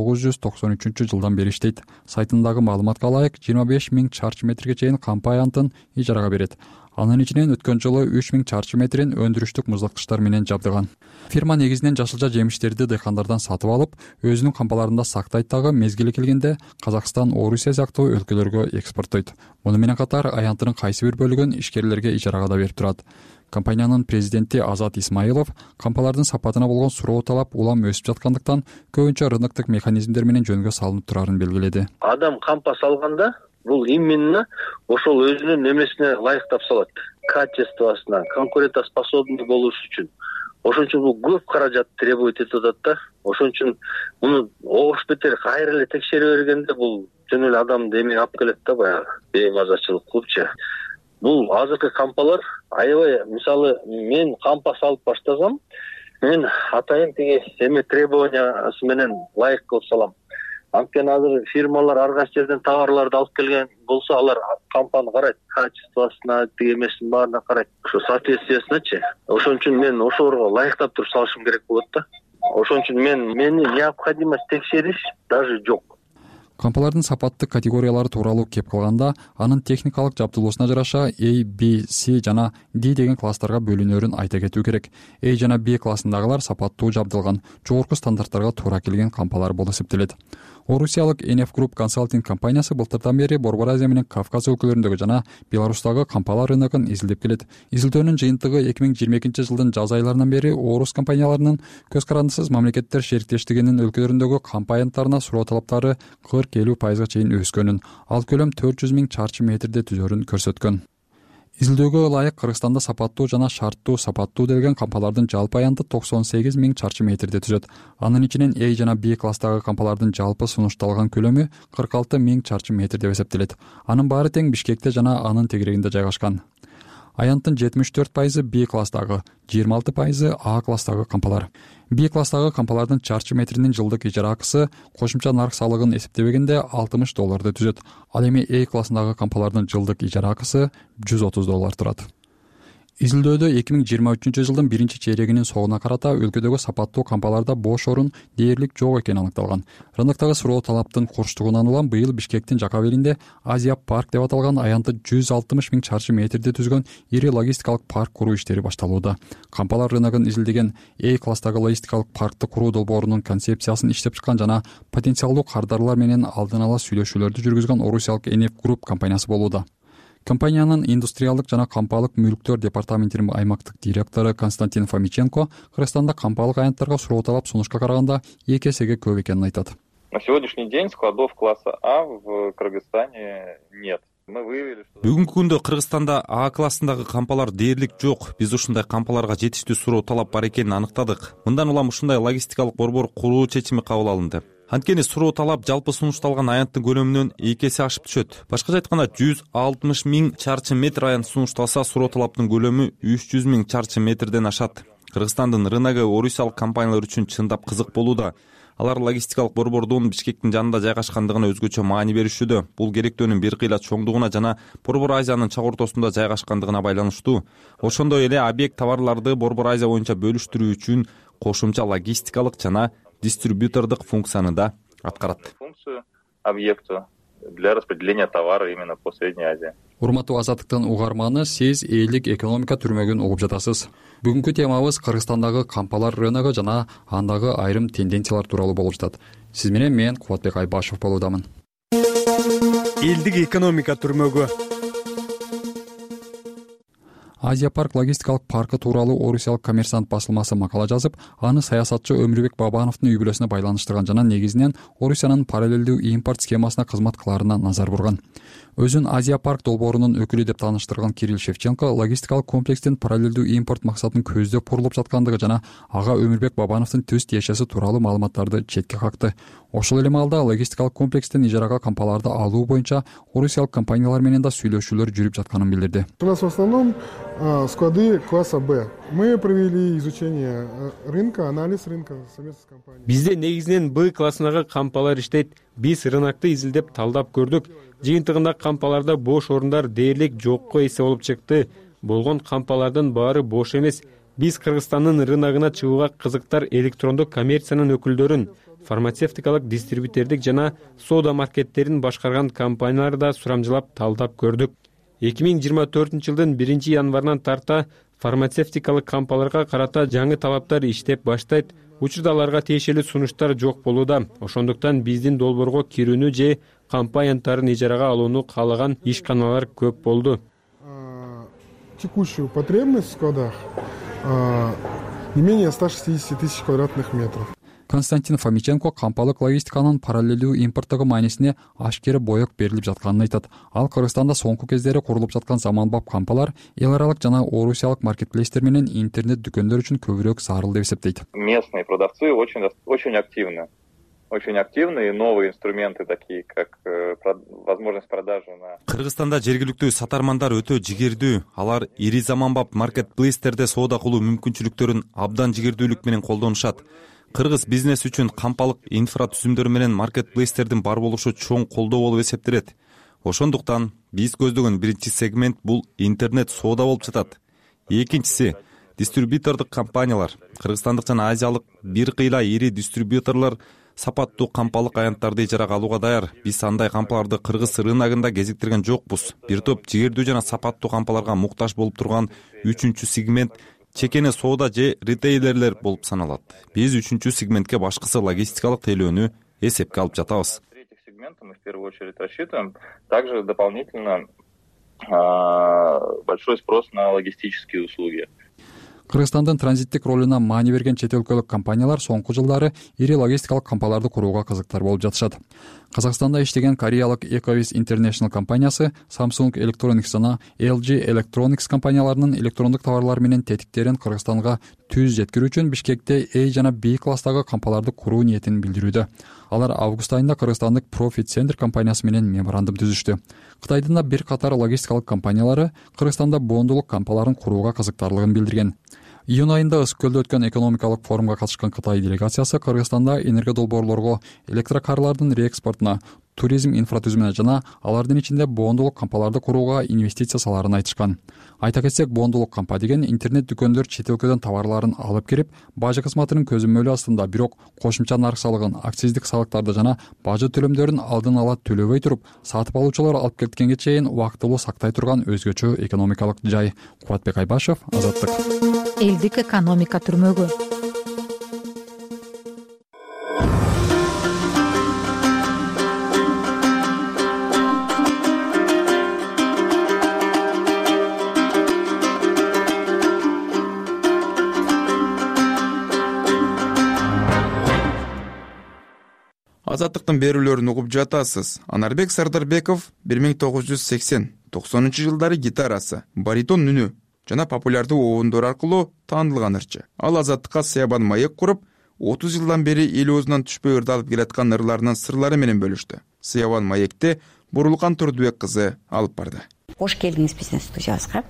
1993 жылдан бери иштейт. Сайтындагы маалыматка ылайык 25 000 чарчы метрге чейин кампа аянтын ижарага берет. Анын ичинен өткөн жылы 3 000 чарчы метрин өндүрүштүк муздаткычтар менен жабдыган. Фирма негизинен жашылча жемиштерди дыйкандардан сатып алып, өзүнүн кампаларында сактайт дагы, мезгили келгенде Казакстан, Орусия сыяктуу өлкөлөргө экспорттойт. Муну менен катар аянтынын кайсы бир бөлүгүн ишкерлерге ижарага да берип турат. Компаниянын президенти Азат Исмаилов кампалардын сапатына болгон суроо талап улам өсүп жаткандыктан көбүнчө рыноктук механизмдер менен жөнгө салынып турарын белгиледи. Адам кампа салганда бул именно ошол өзүнүн немесине ылайыктап салат. Качествосуна, конкурентоспособный болуш үчүн. Ошон үчүн бул көп каражат требует этип атат да. Ошон үчүн муну ош бетер кайра эле текшере бергенде бул жөн эле адамды эме алып келет да, баягы беймазачылык кылыпчы. Бул азыркы кампалар аябай, мисалы мен кампа салып баштасам, мен атайын тиги эме требованиясы менен ылайык кылып салам. Анткени азыр фирмалар ар кайсы жерден товарларды алып келген болсо, алар кампаны карайт, качествосуна, тиги эмесин баарына карайт, ошо соответствиесиначы. Ошон үчүн мен ошолорго ылайыктап туруп салышым керек болот да. Ошон үчүн мени необходимость текшериш даже жок. Кампалардын сапаттык категориялары тууралуу кеп калганда, анын техникалык жабдылуусуна жараша A, B, C жана D деген класстарга бөлүнөрүн айта кетүү керек. A жана B классындагылар сапаттуу жабдылган, жогорку стандарттарга туура келген кампалар болуп эсептелет. Орусиялык NF Group консалтинг компаниясы былтырдан бери Борбор Азия менен Кавказ өлкөлөрүндөгү жана Беларустагы кампалар рыногун изилдеп келет. Изилдөөнүн жыйынтыгы 2022 жылдын жаз айларынан бери орус компанияларынын көз карандысыз мамлекеттер шериктештигинин өлкөлөрүндөгү кампа аянттарына суроо талаптары 40-50% чейин өскөнүн, ал көлөм 400 000 чарчы метрде түзөрүн көрсөткөн. Изилдөөгө ылайык Кыргызстанда сапаттуу жана шарттуу сапаттуу делген кампалардын жалпы аянты 98 000 чарчы метрди түзөт. Анын ичинен A жана B класстагы кампалардын жалпы сунушталган көлөмү 46 000 чарчы метр деп эсептелет. Анын баары тең Бишкекте жана анын тегерегинде жайгашкан. Аянттын 74% B класстагы, 26% A класстагы кампалар. B класстагы кампалардын чарчы метринин жылдык ижара акысы кошумча нарк салыгын эсептебегенде $60 түзөт. Ал эми A классындагы кампалардын жылдык ижара акысы $130 турат. Изилдөөдө 2023 жылдын биринчи чейрегинин соңуна карата өлкөдөгү сапаттуу кампаларда бош орун дээрлик жок экени аныкталган. Рыноктогу суроо талаптын курчтугунан улам быйыл Бишкектин жака белинде Азия парк деп аталган аянты 160 000 чарчы метрди түзгөн ири логистикалык парк куруу иштери башталууда. Кампалар рыногун изилдеген A класстагы логистикалык паркты куруу долбоорунун концепциясын иштеп чыккан жана потенциалдуу кардарлар менен алдын ала сүйлөшүүлөрдү жүргүзгөн орусиялык Enef Group компаниясы болууда. Компаниянын индустриалдык жана кампалык мүлктөр департаментинин аймактык директору Константин Фомиченко Кыргызстанда кампалык аянттарга суроо талап сунушка караганда 2 эсеге көп экенин айтат. На сегодняшний день складов класса А в Кыргызстане нет. Бүгүнкү күндө Кыргызстанда А классындагы кампалар дээрлик жок. Биз ушундай кампаларга жетиштүү суроо талап бар экенин аныктадык. Мындан улам ушундай логистикалык борбор куруу чечими кабыл алынды. Анткени суроо талап жалпы сунушталган аянттын көлөмүнөн 2 эсе ашып түшөт. Башкача айтканда 160 000 чарчы метр аянт сунушталса, суроо талаптын көлөмү 300 000 чарчы метрден ашат. Кыргызстандын рыногу орусиялык компаниялар үчүн чындап кызык болууда. Алар логистикалык борбордун Бишкектин жанында жайгашкандыгына өзгөчө маани беришүүдө. Бул керектөөнүн бир кыйла чоңдугуна жана Борбор Азиянын чак ортосунда жайгашкандыгына байланыштуу. Ошондой эле объект товарларды Борбор Азия боюнча бөлүштүрүү үчүн кошумча логистикалык жана дистрибьютордук функцияны да аткарат. Функцию объекта для распределения товара именно по Средней Азии. Урматтуу Азаттыктын угарманы, сиз элдик экономика түрмөгүн угуп жатасыз. Бүгүнкү темабыз Кыргызстандагы кампалар рыногу жана андагы айрым тенденциялар тууралуу болуп жатат. Сиз менен мен Кубатбек Айбашев болуудамын. Элдик экономика түрмөгү. Азия парк логистикалык паркы тууралуу орусиялык Коммерсант басылмасы макала жазып, аны саясатчы Өмүрбек Бабановдун үй бүлөсүнө байланыштырган жана негизинен Орусиянын параллелдүү импорт схемасына кызмат кыларына назар бурган. Өзүн Азия парк долбоорунун өкүлү деп тааныштырган Кирилл Шевченко логистикалык комплекстин параллелдүү импорт максатын көздөп курулуп жаткандыгы жана ага Өмүрбек Бабановдун төз тиешеси тууралуу маалыматтарды четке какты. Ошол эле маалда логистикалык комплекстен ижарага кампаларды алуу боюнча орусиялык компаниялар менен да сүйлөшүүлөр жүрүп жатканын билдирди. У нас в основном склады класса Б. Мы провели изучение рынка, анализ рынка совместно с компанией. Бизде негизинен Б классындагы кампалар иштейт. Биз рынокты изилдеп талдап көрдүк. Жыйынтыгында кампаларда бош орундар дээрлик жокко эсе болуп чыкты. Болгон кампалардын баары бош эмес. Биз Кыргызстандын рыногуна чыгууга кызыктар электрондук коммерциянын өкүлдөрүн, фармацевтикалык дистрибьютердик жана соода маркеттерин башкарган компанияларды да сурамжылап талдап көрдүк. 2024 жылдын 1 январынан тарта фармацевтикалык кампаларга карата жаңы талаптар иштеп баштайт. Учурда аларга тиешелүү сунуштар жок болууда. Ошондуктан биздин долбоорго кирүүнү же компанияларын ижарага алууну каалаган ишканалар көп болду. Текущую потребность в складах не менее 160 000 квадратных метров. Константин Фомиченко кампалык логистиканын параллелдүү импорттогу маанисине ашкере боек берилип жатканын айтат. Ал Кыргызстанда соңку кездери курулуп жаткан заманбап кампалар эл аралык жана орусиялык маркетплейстер менен интернет дүкөндөр үчүн көбүрөөк зарыл деп эсептейт. Местные продавцы очень активны. Очень активные новые инструменты, такие как возможность продажи на... Кыргызстанда жергиликтүү сатармандар өтө жигердүү. Алар ири заманбап маркетплейстерде соода кылуу мүмкүнчүлүктөрүн абдан жигердүүлүк менен колдонушат. Кыргыз бизнес үчүн кампалык инфра түзүмдөрү менен маркетплейстердин бар болушу чоң колдоо болуп эсептелет. Ошондуктан биз көздөгөн биринчи сегмент бул интернет соода болуп жатат. Экинчиси дистрибьютордук компаниялар. Кыргызстандык жана азиялык бир кыйла ири дистрибьюторлор сапаттуу кампалык аянттарды ижарага алууга даяр. Биз андай кампаларды кыргыз рыногунда кезиктирген жокпуз. Бир топ жигердүү жана сапаттуу кампаларга муктаж болуп турган үчүнчү сегмент чекене соода же ритейлерлер болуп саналат. Биз үчүнчү сегментке башкысы логистикалык тейлөөнү эсепке алып жатабыз. Третий сегмент мы в первую очередь рассчитываем. Также дополнительно большой спрос на логистические услуги. Кыргызстандын транзиттик ролуна маани берген чет өлкөлүк компаниялар соңку жылдары ири логистикалык кампаларды курууга кызыктар болуп жатышат. Казакстанда иштеген кореялык Ecovis International компаниясы Samsung Electronics жана LG Electronics компанияларынын электрондук товарлар менен тетиктерин Кыргызстанга түз жеткирүү үчүн Бишкекте A жана B класстагы кампаларды куруу ниетин билдирүүдө. Алар август айында кыргызстандык Profit Center компаниясы менен меморандум түзүштү. Кытайдын да бир катар логистикалык компаниялары Кыргызстанда бондулук кампаларын курууга кызыктарлыгын билдирген. Июнь айында Ысык көлдө өткөн экономикалык форумга катышкан Кытай делегациясы Кыргызстанда энергодолбоорлорго, электрокарлардын реэкспортуна, туризм инфратүзүмүнө жана алардын ичинде бондулук кампаларды курууга инвестиция салаарын айтышкан. Айта кетсек, бондулук кампа деген интернет дүкөндөр чет өлкөдөн товарларын алып кирип, бажы кызматынын көзөмөлү астында, бирок кошумча нарк салыгын, акциздик салыктарды жана бажы төлөмдөрүн алдын ала төлөбөй туруп, сатып алуучулар алып кеткенге чейин убактылуу сактай турган өзгөчө экономикалык жай. Кубатбек Айбашев, Азаттык. Элдик экономика түрмөгү. Азаттыктын берүүлөрүн угуп жатасыз. Анарбек Сардарбеков 1980-90 жылдары гитарасы, баритон үнү жана популярдуу оундор аркылуу таанылган ырчы. Ал Азаттыкка Сыябан маек куруп, 30 жылдан бери эл оозунан түшпөй ырдалып келаткан ырларынын сырлары менен бөлүштү. Сыябан маекти Бурулкан Турдубек кызы алып барды. Кош келдиңиз биздин студиябызга.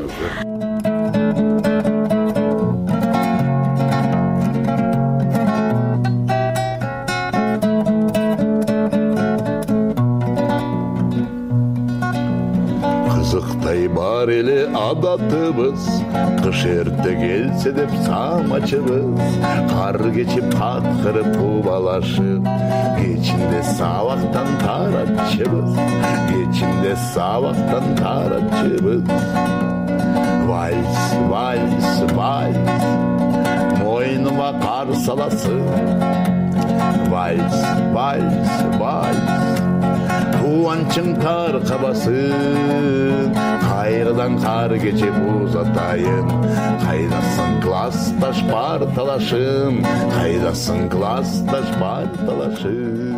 Кызыктай бар эле адатыбыз, кыш эрте келсе деп самачыбыз, кар кечип каткырып убалашып, кечинде сабактан таратчыбыз, кечинде сабактан таратчыбыз. Вальс, вальс, вальс, мойнума кар саласың, вальс, вальс, вальс, кубанчың таркабасын, кайрадан кар кечип узатайын, кайдасың классташ парталашым, кайдасың классташ парталашым.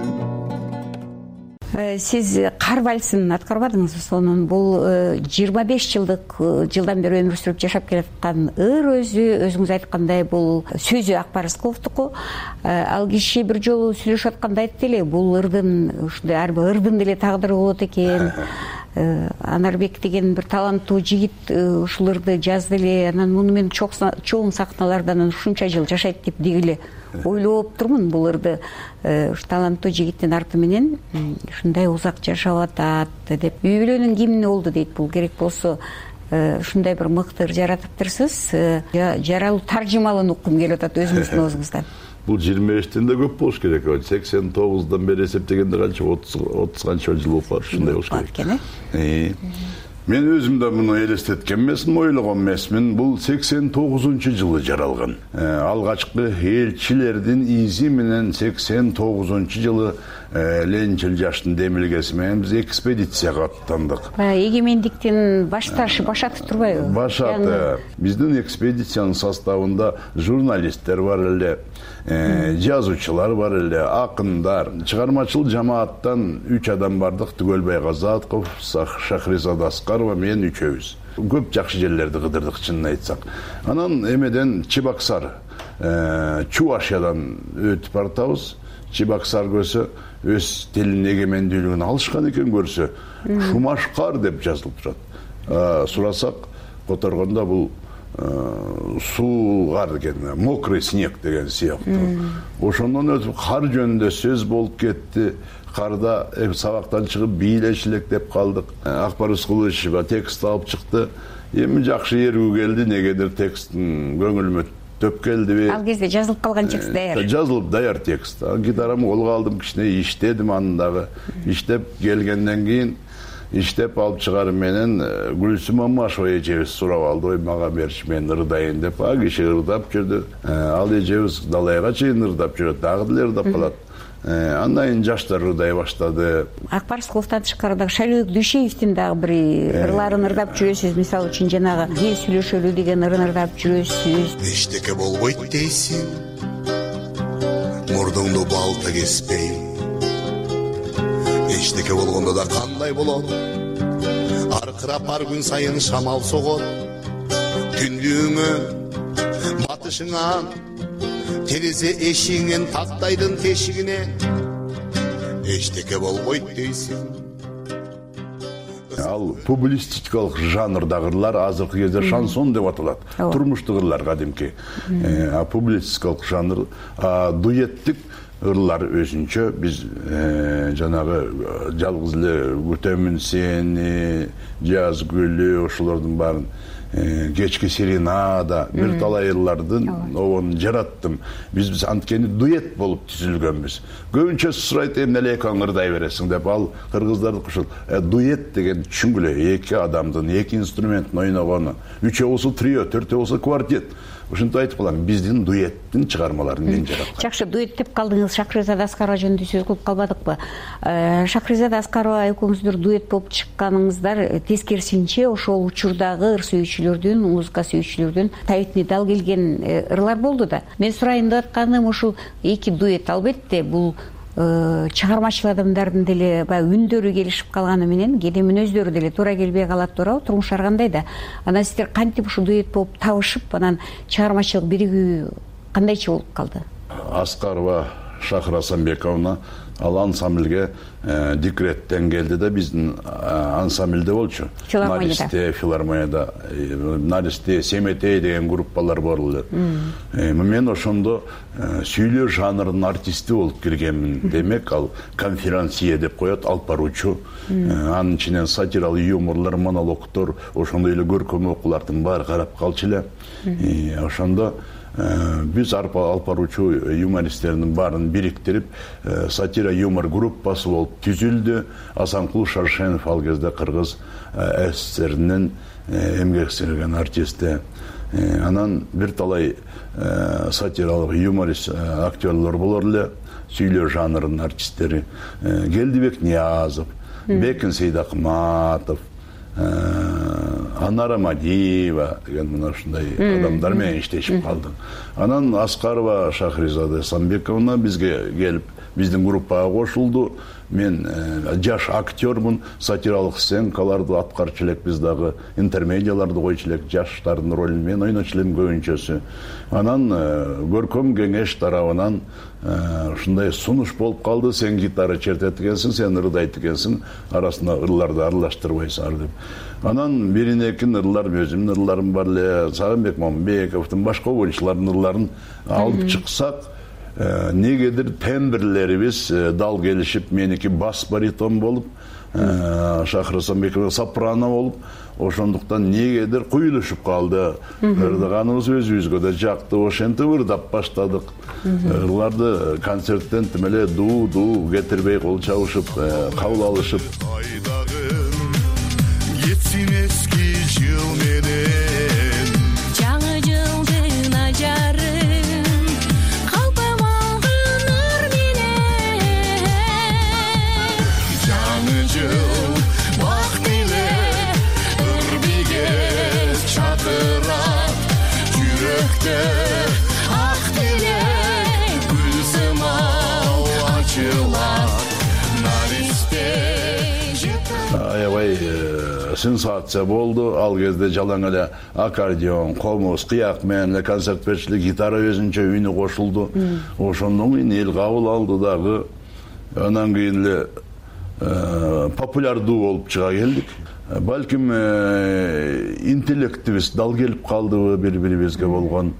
Сиз кар вальсин аткарбадыңызбы? Сонун бул 25 жылдан бери өмүр сүрүп жашап келаткан ыр өзүңүз айткандай бул сөзү Акбарысқұловдуку. Ал киши бир жолу сүйлөшүп атканда айтты эле, бул ырдын ушундай ар бир ырдын деле тагдыры болот экен. Анарбек деген бир таланттуу жигит ушул ырды жазды эле, анан муну мен чоң сахналардан ушунча жыл жашайт деп дегиле ойлоп турмун. Бул ырды ушу таланттуу жигиттин арты менен ушундай узак жашап атат деп. Үй бүлөнүн гимни болду дейт. Бул керек болсо ушундай бир мыкты ыр жаратыптырсыз. Жаралуу таржымалын уккум келип атат өзүңүздүн оозуңуздан. Бул 25-тен да көп болуш керек. 89-дан бери эсептегенде канча 30 канча жыл болуп калат, ушундай болуш керек. Мен өзүм да муну элестеткен эмесмин, ойлогон эмесмин. Бул 89-жылы жаралган. Алгачкы элчилердин изи менен 89-жылы Ленинчил жаштын демилгеси менен биз экспедицияга аттандык. Эгемендиктин башташы башаты турбайбы? Башаты. Биздин экспедициянын составында журналисттер бар эле, жазуучулар бар эле, акындар. Чыгармачыл жамааттан 3 адам бардык. Түгөлбай Казатков, Шахризада Аскарова, мен үчөөбүз. Көп жакшы жерлерди кыдырдык, чынын айтсак. Анан эмеден Чебоксар, Чувашиядан өтүп бартабыз. Чебоксар көсө өз тилинин эгемендүүлүгүн алышкан экен көрсө, Шумашкар деп жазылып турат. Сурасак, которгондо бул суугар экен, мокрый снег деген сыяктуу. Ошондон өтүп кар жөнүндө сөз болуп кетти. Карда сабактан чыгып бийлешилек деп калдык. Акбарысқұлович текст алып чыкты. Эми жакшы эрүү келди, негедир текстин көңүлүмө төп келдиби? Ал кезде жазылып калган текст даяр. Жазылып даяр текст. Гитарамды колго алдым, кичине иштедим андагы. Иштеп келгенден кийин иштеп алып чыгарым менен Гүлсүм Мамашева эжебиз сурап алды, ой мага берчи, мен ырдайын деп. Киши ырдап жүрдү. Ал эжебиз далайга чейин ырдап жүрөт, дагы деле ырдап калат. Андан кийин жаштар ырдай баштады. Акбар Рыскуловдон тышкары дагы Шайлыбек Дүйшеевдин дагы бир ырларын ырдап жүрөсүз. Мисалы үчүн жанагы эл сүйлөшөлү деген ырын ырдап жүрөсүз. Эчтеке болбойт дейсиң, мурдуңду балта кеспей. Эчтеке болгондо да кандай болот? Аркырап ар күн сайын шамал согот. Түндүңө батышыңан терезе эшигинен тактайдын тешигинен эчтеке болбойт дейсиң. Ал публистикалык жанрдагылар азыркы кезде шансон деп аталат. Турмуштук ырлар кадимки. Публистикалык жанр, дуэттик ырлар өзүнчө биз жанагы жалгыз эле күтөмүн сени, жаз гүлү ошолордун баарын кечки серенада бир талай ырлардын обонун жараттым. Биз анткени дуэт болуп түзүлгөнбүз. Көбүнчө сурайт, эмне экөөң ырдай бересиң деп. Ал кыргыздардыкы ушул дуэт деген түшүнгүлө эки адамдын эки инструменттин ойногону. Үчөө болсо трио, төртөө болсо квартет. Ушинтип айтып калам, биздин дуэттин чыгармаларын мен жараткам. Жакшы, дуэт деп калдыңыз. Шакризада Аскарова жөнүндө сөз кылып калбадыкпы? Шакризада Аскарова экөөңүздөр дуэт болуп чыкканыңыздар тескерисинче ошол учурдагы ыр сүйүүчүлөрдүн, музыка сүйүүчүлөрдүн табитине дал келген ырлар болду да. Мен сурайын деп атканым ушул эки дуэт албетте бул чыгармачыл адамдардын деле баягы үндөрү келишип калганы менен кээде мүнөздөрү деле туура келбей калат туурабы, турмуштар кандай да. Анан сиздер кантип ушул дуэт болуп табышып, анан чыгармачылык биригүү кандайча болуп калды? Аскарова Шахра Асанбековна ал ансамбльге декреттен келди да, биздин ансамбльде болчу. Налисте, филармонияда, Налисте, Семетей деген группалар бар эле. Мен ошондо сүйлөө жанрынын артисти болуп киргенмин. Демек, ал конферансье деп коет, алып баруучу. Анын ичинен сатиралык юморлор, монологдор, ошондой эле көркөм окуулардын баары карап калчу эле. Ошондо биз алып баруучу юмористтердин баарын бириктирип, сатира юмор группасы болуп түзүлдү. Асанкул Шаршенов ал кезде Кыргыз СССРинин эмгек сиңирген артисти. Анан бир талай сатиралык юморист актерлор болор эле, сүйлөө жанрынын артисттери. Келдибек Ниязов, Бекин Сейдакматов, Анара Мадиева деген мына ушундай адамдар менен иштешип калдым. Анан Аскарова Шахризада Асанбековна бизге келип, биздин группага кошулду. Мен жаш актёрмун, сатиралык сценкаларды аткарчу элек, биз дагы интермедияларды койчу элек, жаштардын ролун мен ойночу элем көбүнчөсү. Анан көркөм кеңеш тарабынан ушундай сунуш болуп калды. Сен гитара чертет экенсиң, сен ырдайт экенсиң, арасына ырларды аралаштырбайсыңар деп. Анан бирин-экин ырлар, өзүмдүн ырларым бар эле, Сагынбек Мамбековдун, башка ойчулардын ырларын алып чыксак, негедир тембрлерибиз дал келишип, меники бас баритон болуп, Шахра Асанбекова сопрано болуп, ошондуктан негедир куюлушуп калды. Ырдаганыбыз өзүбүзгө да жакты, ошентип ырдап баштадык. Ырларды концерттен тим эле дуу кетирбей кол чабышып, кабыл алышып. Кетсин эски жыл менен, жаңы жылдын ажарын калпам алган ыр менен. Жаңы жыл бак эле ыр бийге чакырат, жүрөктө ак телек гүл сымал ачылат. Аябай сенсация болду. Ал кезде жалаң эле аккордеон, комуз, кыяк менен эле концерт берчү, гитара өзүнчө үнү кошулду. Ошондон кийин эл кабыл алды дагы. Анан кийин эле популярдуу болуп чыга келдик. Балким интеллектибиз дал келип калдыбы бири-бирибизге болгон.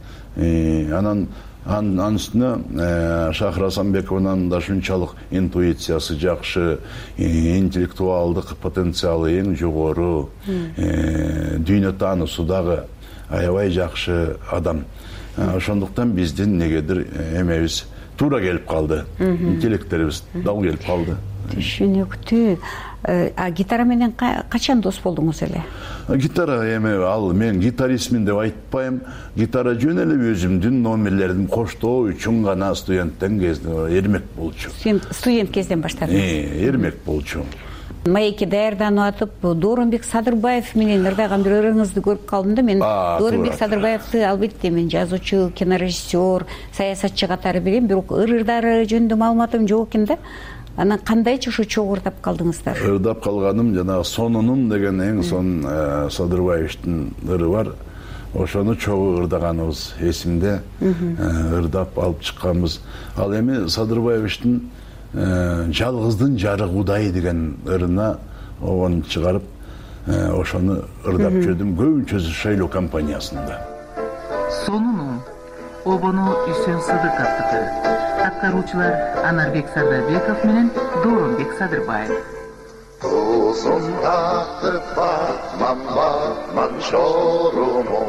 Анын үстүнө Шахра Асанбекованын да ушунчалык интуициясы жакшы, интеллектуалдык потенциалы эң жогору, дүйнө таануусу дагы аябай жакшы адам. Ошондуктан биздин негедир эмебиз туура келип калды, интеллекттерибиз дал келип калды. Түшүнүктүү. Гитара менен качан дос болдуңуз эле? Гитара эми ал мен гитаристмин деп айтпайм. Гитара жөн эле өзүмдүн номерлерин коштоо үчүн гана студенттен кезде эрмек болчу. Сен студент кезден баштадың? Эрмек болчу. Маекке даярданып атып, Дооронбек Садырбаев менен ырдаган бир ырыңызды көрүп калдым да. Мен Дооронбек Садырбаевди албетте мен жазуучу, кинорежиссер, саясатчы катары билем, бирок ырдары жөнүндө маалыматым жок экен да. Анан кандайча ушу чогуу ырдап калдыңыздар? Ырдап калганым жанагы Сонунун деген эң сон Садырбаевдин ыры бар. Ошону чогуу ырдаганыбыз эсимде. Ырдап алып чыкканбыз. Ал эми Садырбаевдин жалгыздын жарык удайы деген ырына обон чыгарып, ошону ырдап жүрдүм көбүнчөсү шайлоо компаниясында. Сонунун обону Үсөн Сыдыковдуку. Аткаруучулар Анарбек Сардабеков менен Дооронбек Садырбаев. Тузундақты батман жоруму,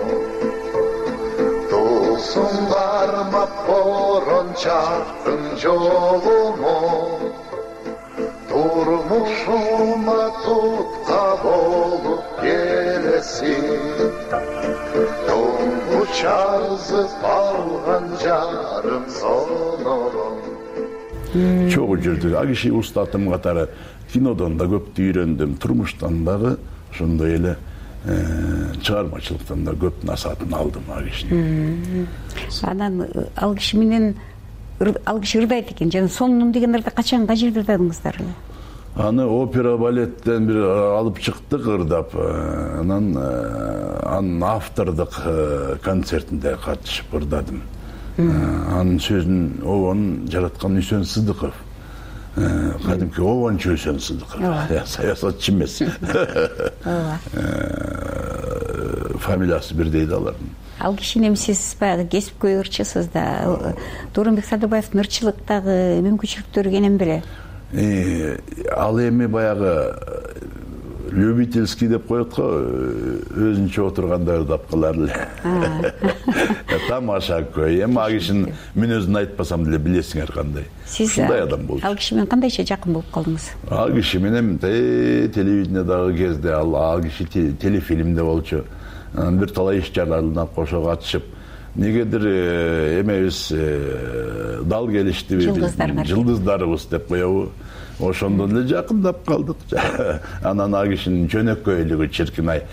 тусун бармап борон чактын жолуму, турмушума тутка болуп келесиң, туңгуч арзып алган жарым сонорум. Чогуу жүрдүк. Ал киши устатым катары кинодон да көптү үйрөндүм, турмуштан дагы ошондой эле чыгармачылыктан да көп насаатын алдым ал кишинин. Анан ал киши менен ал киши ырдайт экен. Жана Сонун деген ырды качан кайерде ырдадыңыздар эле? Аны опера балеттен бир алып чыктык ырдап, анан анын автордук концертинде катышып ырдадым. Анын сөзүн обонун жараткан Үсөн Сыдыков. Кадимки обончу Үсөн Сыдыков. Саясатчы эмес. Фамилиясы бирдей да алардын. Ал кишинин эми сиз баягы кесипкөй ырчысыз да. Дооронбек Садырбаевдин ырчылыктагы мүмкүнчүлүктөрү кенен беле? Ал эми баягы любительский деп коет го, өзүнчө отурганда ырдап калар эле. Тамаша көй. Эми ал кишинин мүнөзүн айтпасам деле билесиңер кандай. Ушундай адам болчу. Ал киши менен кандайча жакын болуп калдыңыз? Ал киши менен телевидениедагы кезде ал киши телефильмде болчу. Бир талай иш чараларына кошо катышып, негедир эмебиз дал келиштиби, жылдыздарыбыз деп коебу. Ошондон эле жакындап калдык. Анан ал кишинин жөнөкөйлүгү чиркин-ай.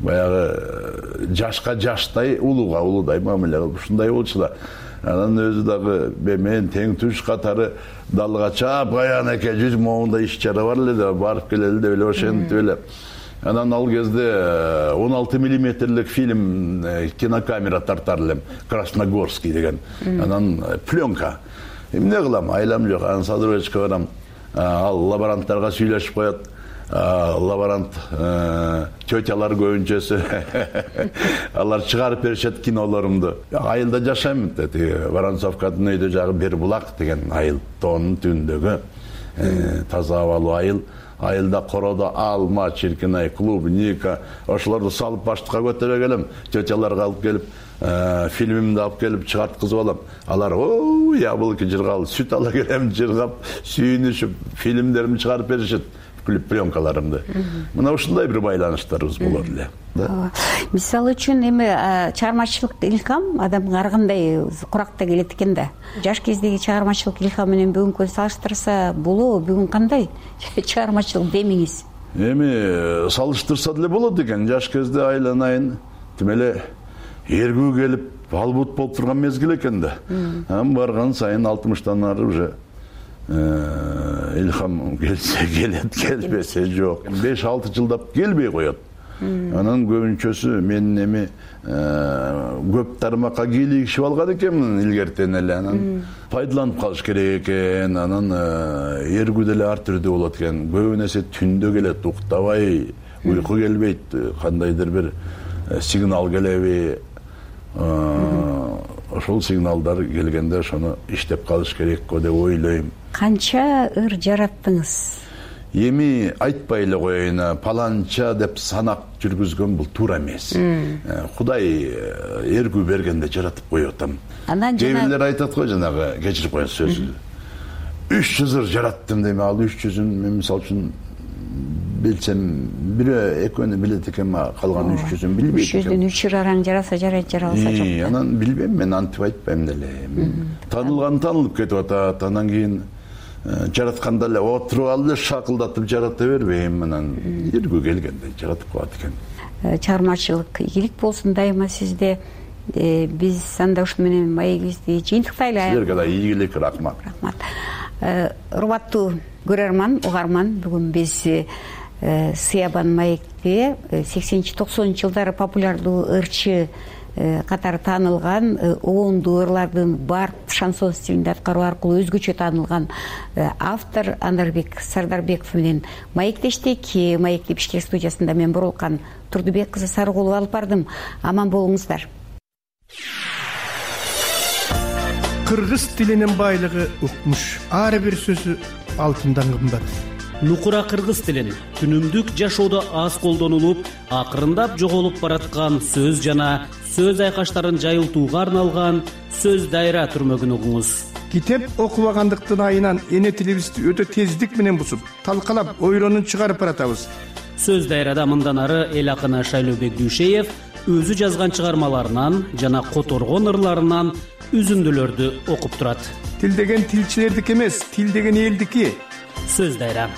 Баягы жашка жаштай, улууга улуудай мамиле кылып ушундай болчу да. Анан өзү дагы мен тең туш катары далга чаап каян эке 100 момундай иш чара бар эле да, барып келели деп эле ошентип эле. Анан ал кезде 16 миллиметрлик фильм кинокамера тартар элем, Красногорский деген. Анан пленка. Эмне кылам, айлам жок. Анан Садырбаевичке барам. Ал лаборанттарга сүйлөшүп коет. Лаборант тетялар көбүнчөсү алар чыгарып беришет кинолорумду. Айылда жашайм деди. Воронцовкадын өйдө жагы Бербулак деген айыл, тоонун түбүндөгү таза абалуу айыл. Айылда короодо алма, чиркин-ай, клубника, ошолорду салып баштыкка көтөрө келем. Тетяларга алып келип, фильмимди алып келип чыгарткызып алам. Алар яблоки жыргалы, сүт ала келем жыргап, сүйүнүшүп, фильмдеримди чыгарып беришет, пленкаларымды. Мына ушундай бир байланыштарыбыз болот эле. Мисалы үчүн эми чыгармачылык илхам адамга ар кандай куракта келет экен да. Жаш кездеги чыгармачылык илхам менен бүгүнкү салыштырса болобу? Бүгүн кандай чыгармачылык демиңиз? Эми салыштырса деле болот экен. Жаш кезде айланайын, тим эле эргүү келип албут болуп турган мезгил экен да. Барган сайын 60-тан ары уже илхам келсе келет, келбесе жок. 5-6 жылдап келбей коет. Анан көбүнчөсү менин эми көп тармакка кийлигишип алган экенмин илгертен эле. Анан пайдаланып калыш керек экен. Анан эргүү деле ар түрдүү болот экен. Көбү нерсе түндө келет, уктабай, уйку келбейт, кандайдыр бир сигнал келеби. Ошол сигналдар келгенде ошону иштеп калыш керек го деп ойлойм. Канча ыр жараттыңыз? Эми айтпай эле коеюн, паланча деп санак жүргүзгөн бул туура эмес. Кудай эргүү бергенде жаратып коюп атам. Кээ бирлер айтат го жанагы, кечирип коет сөзү. 300 ыр жараттым дейм, ал 300-ün мен мисалы үчүн билсем бирөө экөөнү билет экен, калган 300-ün билбейт экен. 300'dün 3 араң жараса жарайт, жаралса жок. Анан билбейм, мен антип айтпайм деле. Танылган танылып кетип атат, анан кийин жаратканда эле отуруп алып эле шакылдатып жарата бербейм, анан эргүү келгенде жаратып коет экен. Чыгармачылык ийгилик болсун дайыма сизде. Биз анда ушу менен маегибизди жыйынтыктайлы. Силерге да ийгилик, рахмат. Рахмат. Урматтуу көрөрман, угарман, бүгүн биз Сыябан маекте 80-90 жылдары популярдуу ырчы катары таанылган, оонду ырлардын бар шансон стилинде аткаруу аркылуу өзгөчө таанылган автор Анарбек Сардарбеков менен маектештик. Маектеп ишкер студиясында мен Бурулкан Турдубек кызы Сарыгулова алып бардым. Аман болуңуздар. Кыргыз тилинин байлыгы укмуш. Ар бир сөзү алтындан кымбат. Нукура кыргыз тилин күнүмдүк жашоодо аз колдонулуп, акырындап жоголуп бараткан сөз жана сөз айкаштарын жайылтууга арналган сөз дайра түрмөгүн угуңуз. Китеп окубагандыктын айынан эне тилибизди өтө тездик менен бусуп, талкалап, ойронун чыгарып баратабыз. Сөз дайрада мындан ары эл акыны Шайлообек Дүйшеев өзү жазган чыгармаларынан жана которгон ырларынан үзүндүлөрдү окуп турат. Тил деген тилчилердики эмес, тил деген элдики. Сөз дайра.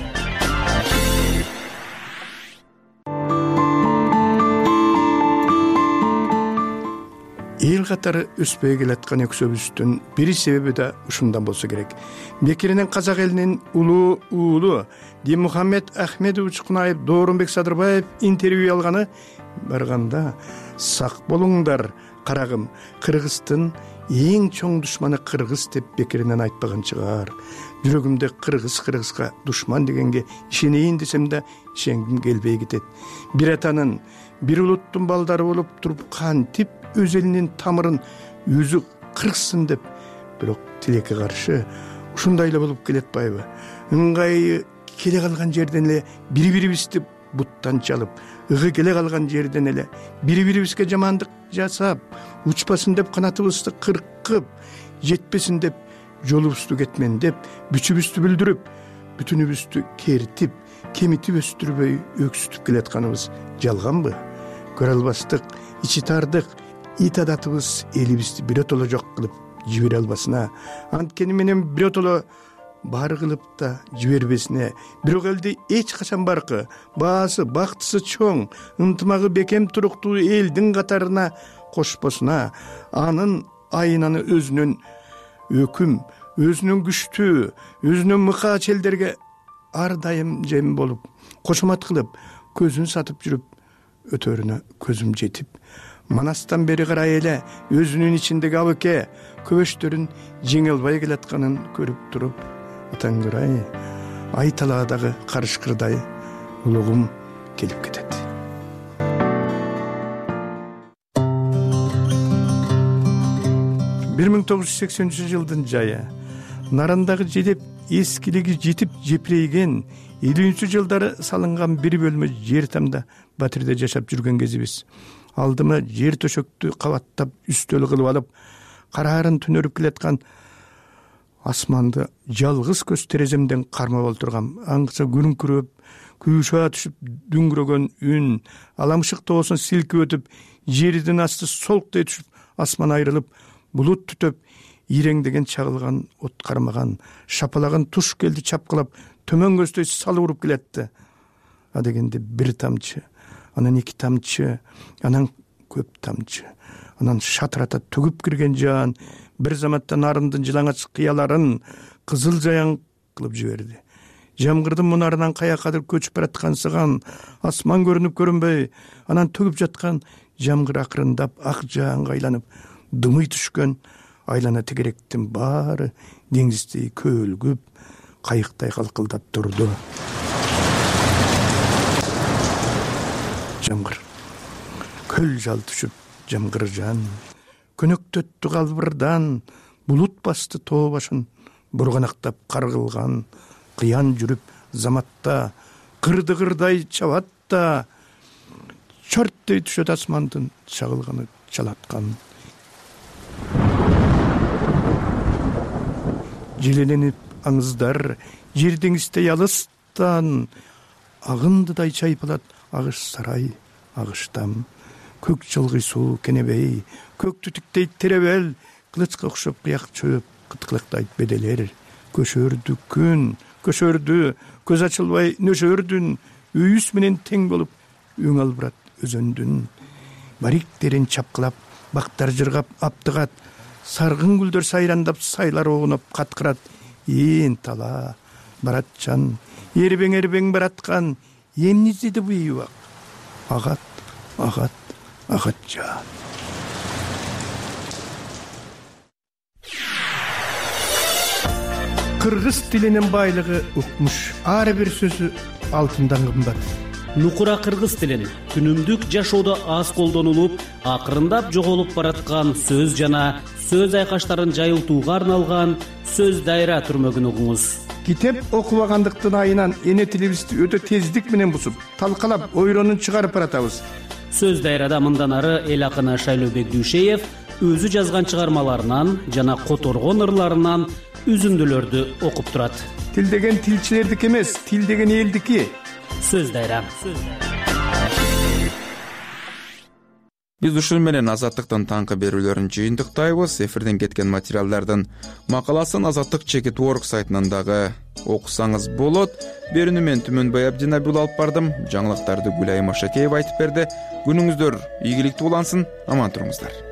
Эл катары өспөй келаткан өксөбүздүн бир себеби да ушундан болсо керек. Бекиринен казак элинин улуу уулу Димухаммед Ахмедович Кунаев Дооронбек Садырбаев интервью алганы барганда сак болуңдар карагым, кыргыздын эң чоң душманы кыргыз деп бекеринен айтпаган чыгар. Жүрөгүмдө кыргызга душман дегенге ишенейин десем да ишенгим келбей кетет. Бир атанын, бир улуттун балдары болуп туруп кантип өз элинин тамырын өзү кыргызсын деп, бирок тилекке каршы ушундай эле болуп келетпайбы? Ыңгайы келе калган жерден эле бири-бирибизди буттан чалып, ыгы келе калган жерден эле бири-бирибизге жамандык жасап, учпасын деп канатыбызды кыркып, жетпесин деп жолубузду кетмен деп, бүчүбүздү бүлдүрүп, бүтүнүбүздү кертип, кемитип өстүрбөй өксүтүп келатканыбыз жалганбы? Көрө албастык, ичи тардык, ит адатыбыз элибизди биротоло жок кылып жибере албасына, анткени менен биротоло бар кылып да жибербесине, бирок элди эч качан баркы, баасы, бактысы чоң, ынтымагы бекем туруктуу элдин катарына кошпосуна, анын айынан өзүнүн өкүм, өзүнүн күчтүү, өзүнүн мыкаач элдерге ар дайым жем болуп, кошомат кылып, көзүн сатып жүрүп, өтөрүнө көзүм жетип, манастан бери карай эле өзүнүн ичиндеги абыке көбөштөрүн жеңе албай келатканын көрүп туруп, атаңгырай, ай талаадагы карышкырдай улугум келип кетет. — 1980 жылдын жайы. Нарандагы жедеп эскилиги жетип жепирейген 50 жылдары салынган бир бөлмө жер тамда Батирде жашап жүргөн кезибиз. Алдыма жер төшөктү кабаттап үстөл кылып алып, караарын түнөрүп келаткан асманды жалгыз көз тереземден кармап олтургам. Аңгыса күрүңкүрөп, күйшаа түшүп дүңгүрөгөн үн, аламшык тоосун силкип өтүп, жердин асты солктой түшүп, асман айрылып, булут түтөп, иреңдеген чагылган от кармаган, шапалаган туш келди чапкылап, төмөн көздөй салып уруп келетти. А дегенде бир тамчы, анан 2 тамчы, анан көп тамчы, анан шатырата төгүп кирген жан бир заматта нарындын жылаңач кыяларын кызыл жаяң кылып жиберди. Жамгырдын мунарынан каякадыр көчүп бараткансыган асман көрүнүп көрүнбөй, анан төгүп жаткан жамгыр акырындап ак жааңга айланып, дымый түшкөн айлана тегеректин баары деңиздей көөлгүп, кайыктай калкылдап турду. Жамгыр көл жал түшүп, жамгыр жан көнөктөттү калбырдан, булут басты тоо башын бурганактап каргылган, кыян жүрүп заматта, кырды-кырдай чабат да, чөрттөй түшөт асмандын чагылганы чалаткан. Желененип аңыздар жер деңиздей алыстан, агындыдай чайпалат агыш сарай агыштам. Көк жылгый суу кенебей, көк түтүктей теребел, кылычка окшоп кыяк чөп кыткылыктайт беделер. Көшөрдү күн, көшөрдү, көз ачылбай нөшөрдүн, үйүс менен тең болуп өң албырат өзөндүн. Бариктерин чапкылап, бактар жыргап аптыгат, саргын гүлдөр сайрандап, сайлар огунуп каткырат. Ээн тала баратчан, эрбең бараткан, эмне издеди бу ийбак? Агат, агат, агат жан. Кыргыз тилинин байлыгы укмуш, ар бир сөзү алтындан кымбат. Нукура кыргыз тилин күнүмдүк жашоодо аз колдонулуп, акырындап жоголуп бараткан сөз жана сөз айкаштарын жайылтууга арналган сөз дайра түрмөгүн угуңуз. Китеп окубагандыктын айынан эне тилибизди өтө тездик менен бусуп, талкалап, ойронун чыгарып баратабыз. Сөз дайрада мындан ары эл акыны Шайлообек Дүйшеев өзү жазган чыгармаларынан жана которгон ырларынан үзүндүлөрдү окуп турат. Тил деген тилчилердики эмес, тил деген элдики. Сөз дайра. Биз ушул менен Азаттыктын таңкы берүүлөрүн жыйынтыктайбыз. Эфирден кеткен материалдардын макаласын Азаттык Чекит.org сайтынан дагы окусаңыз болот. Берүүнү мен Түмөнбай Абдинабил алып бардым. Жаңылыктарды Гүлайым Ашакеева айтып берди. Күнүңүздөр ийгиликтүү улансын. Аман туруңуздар.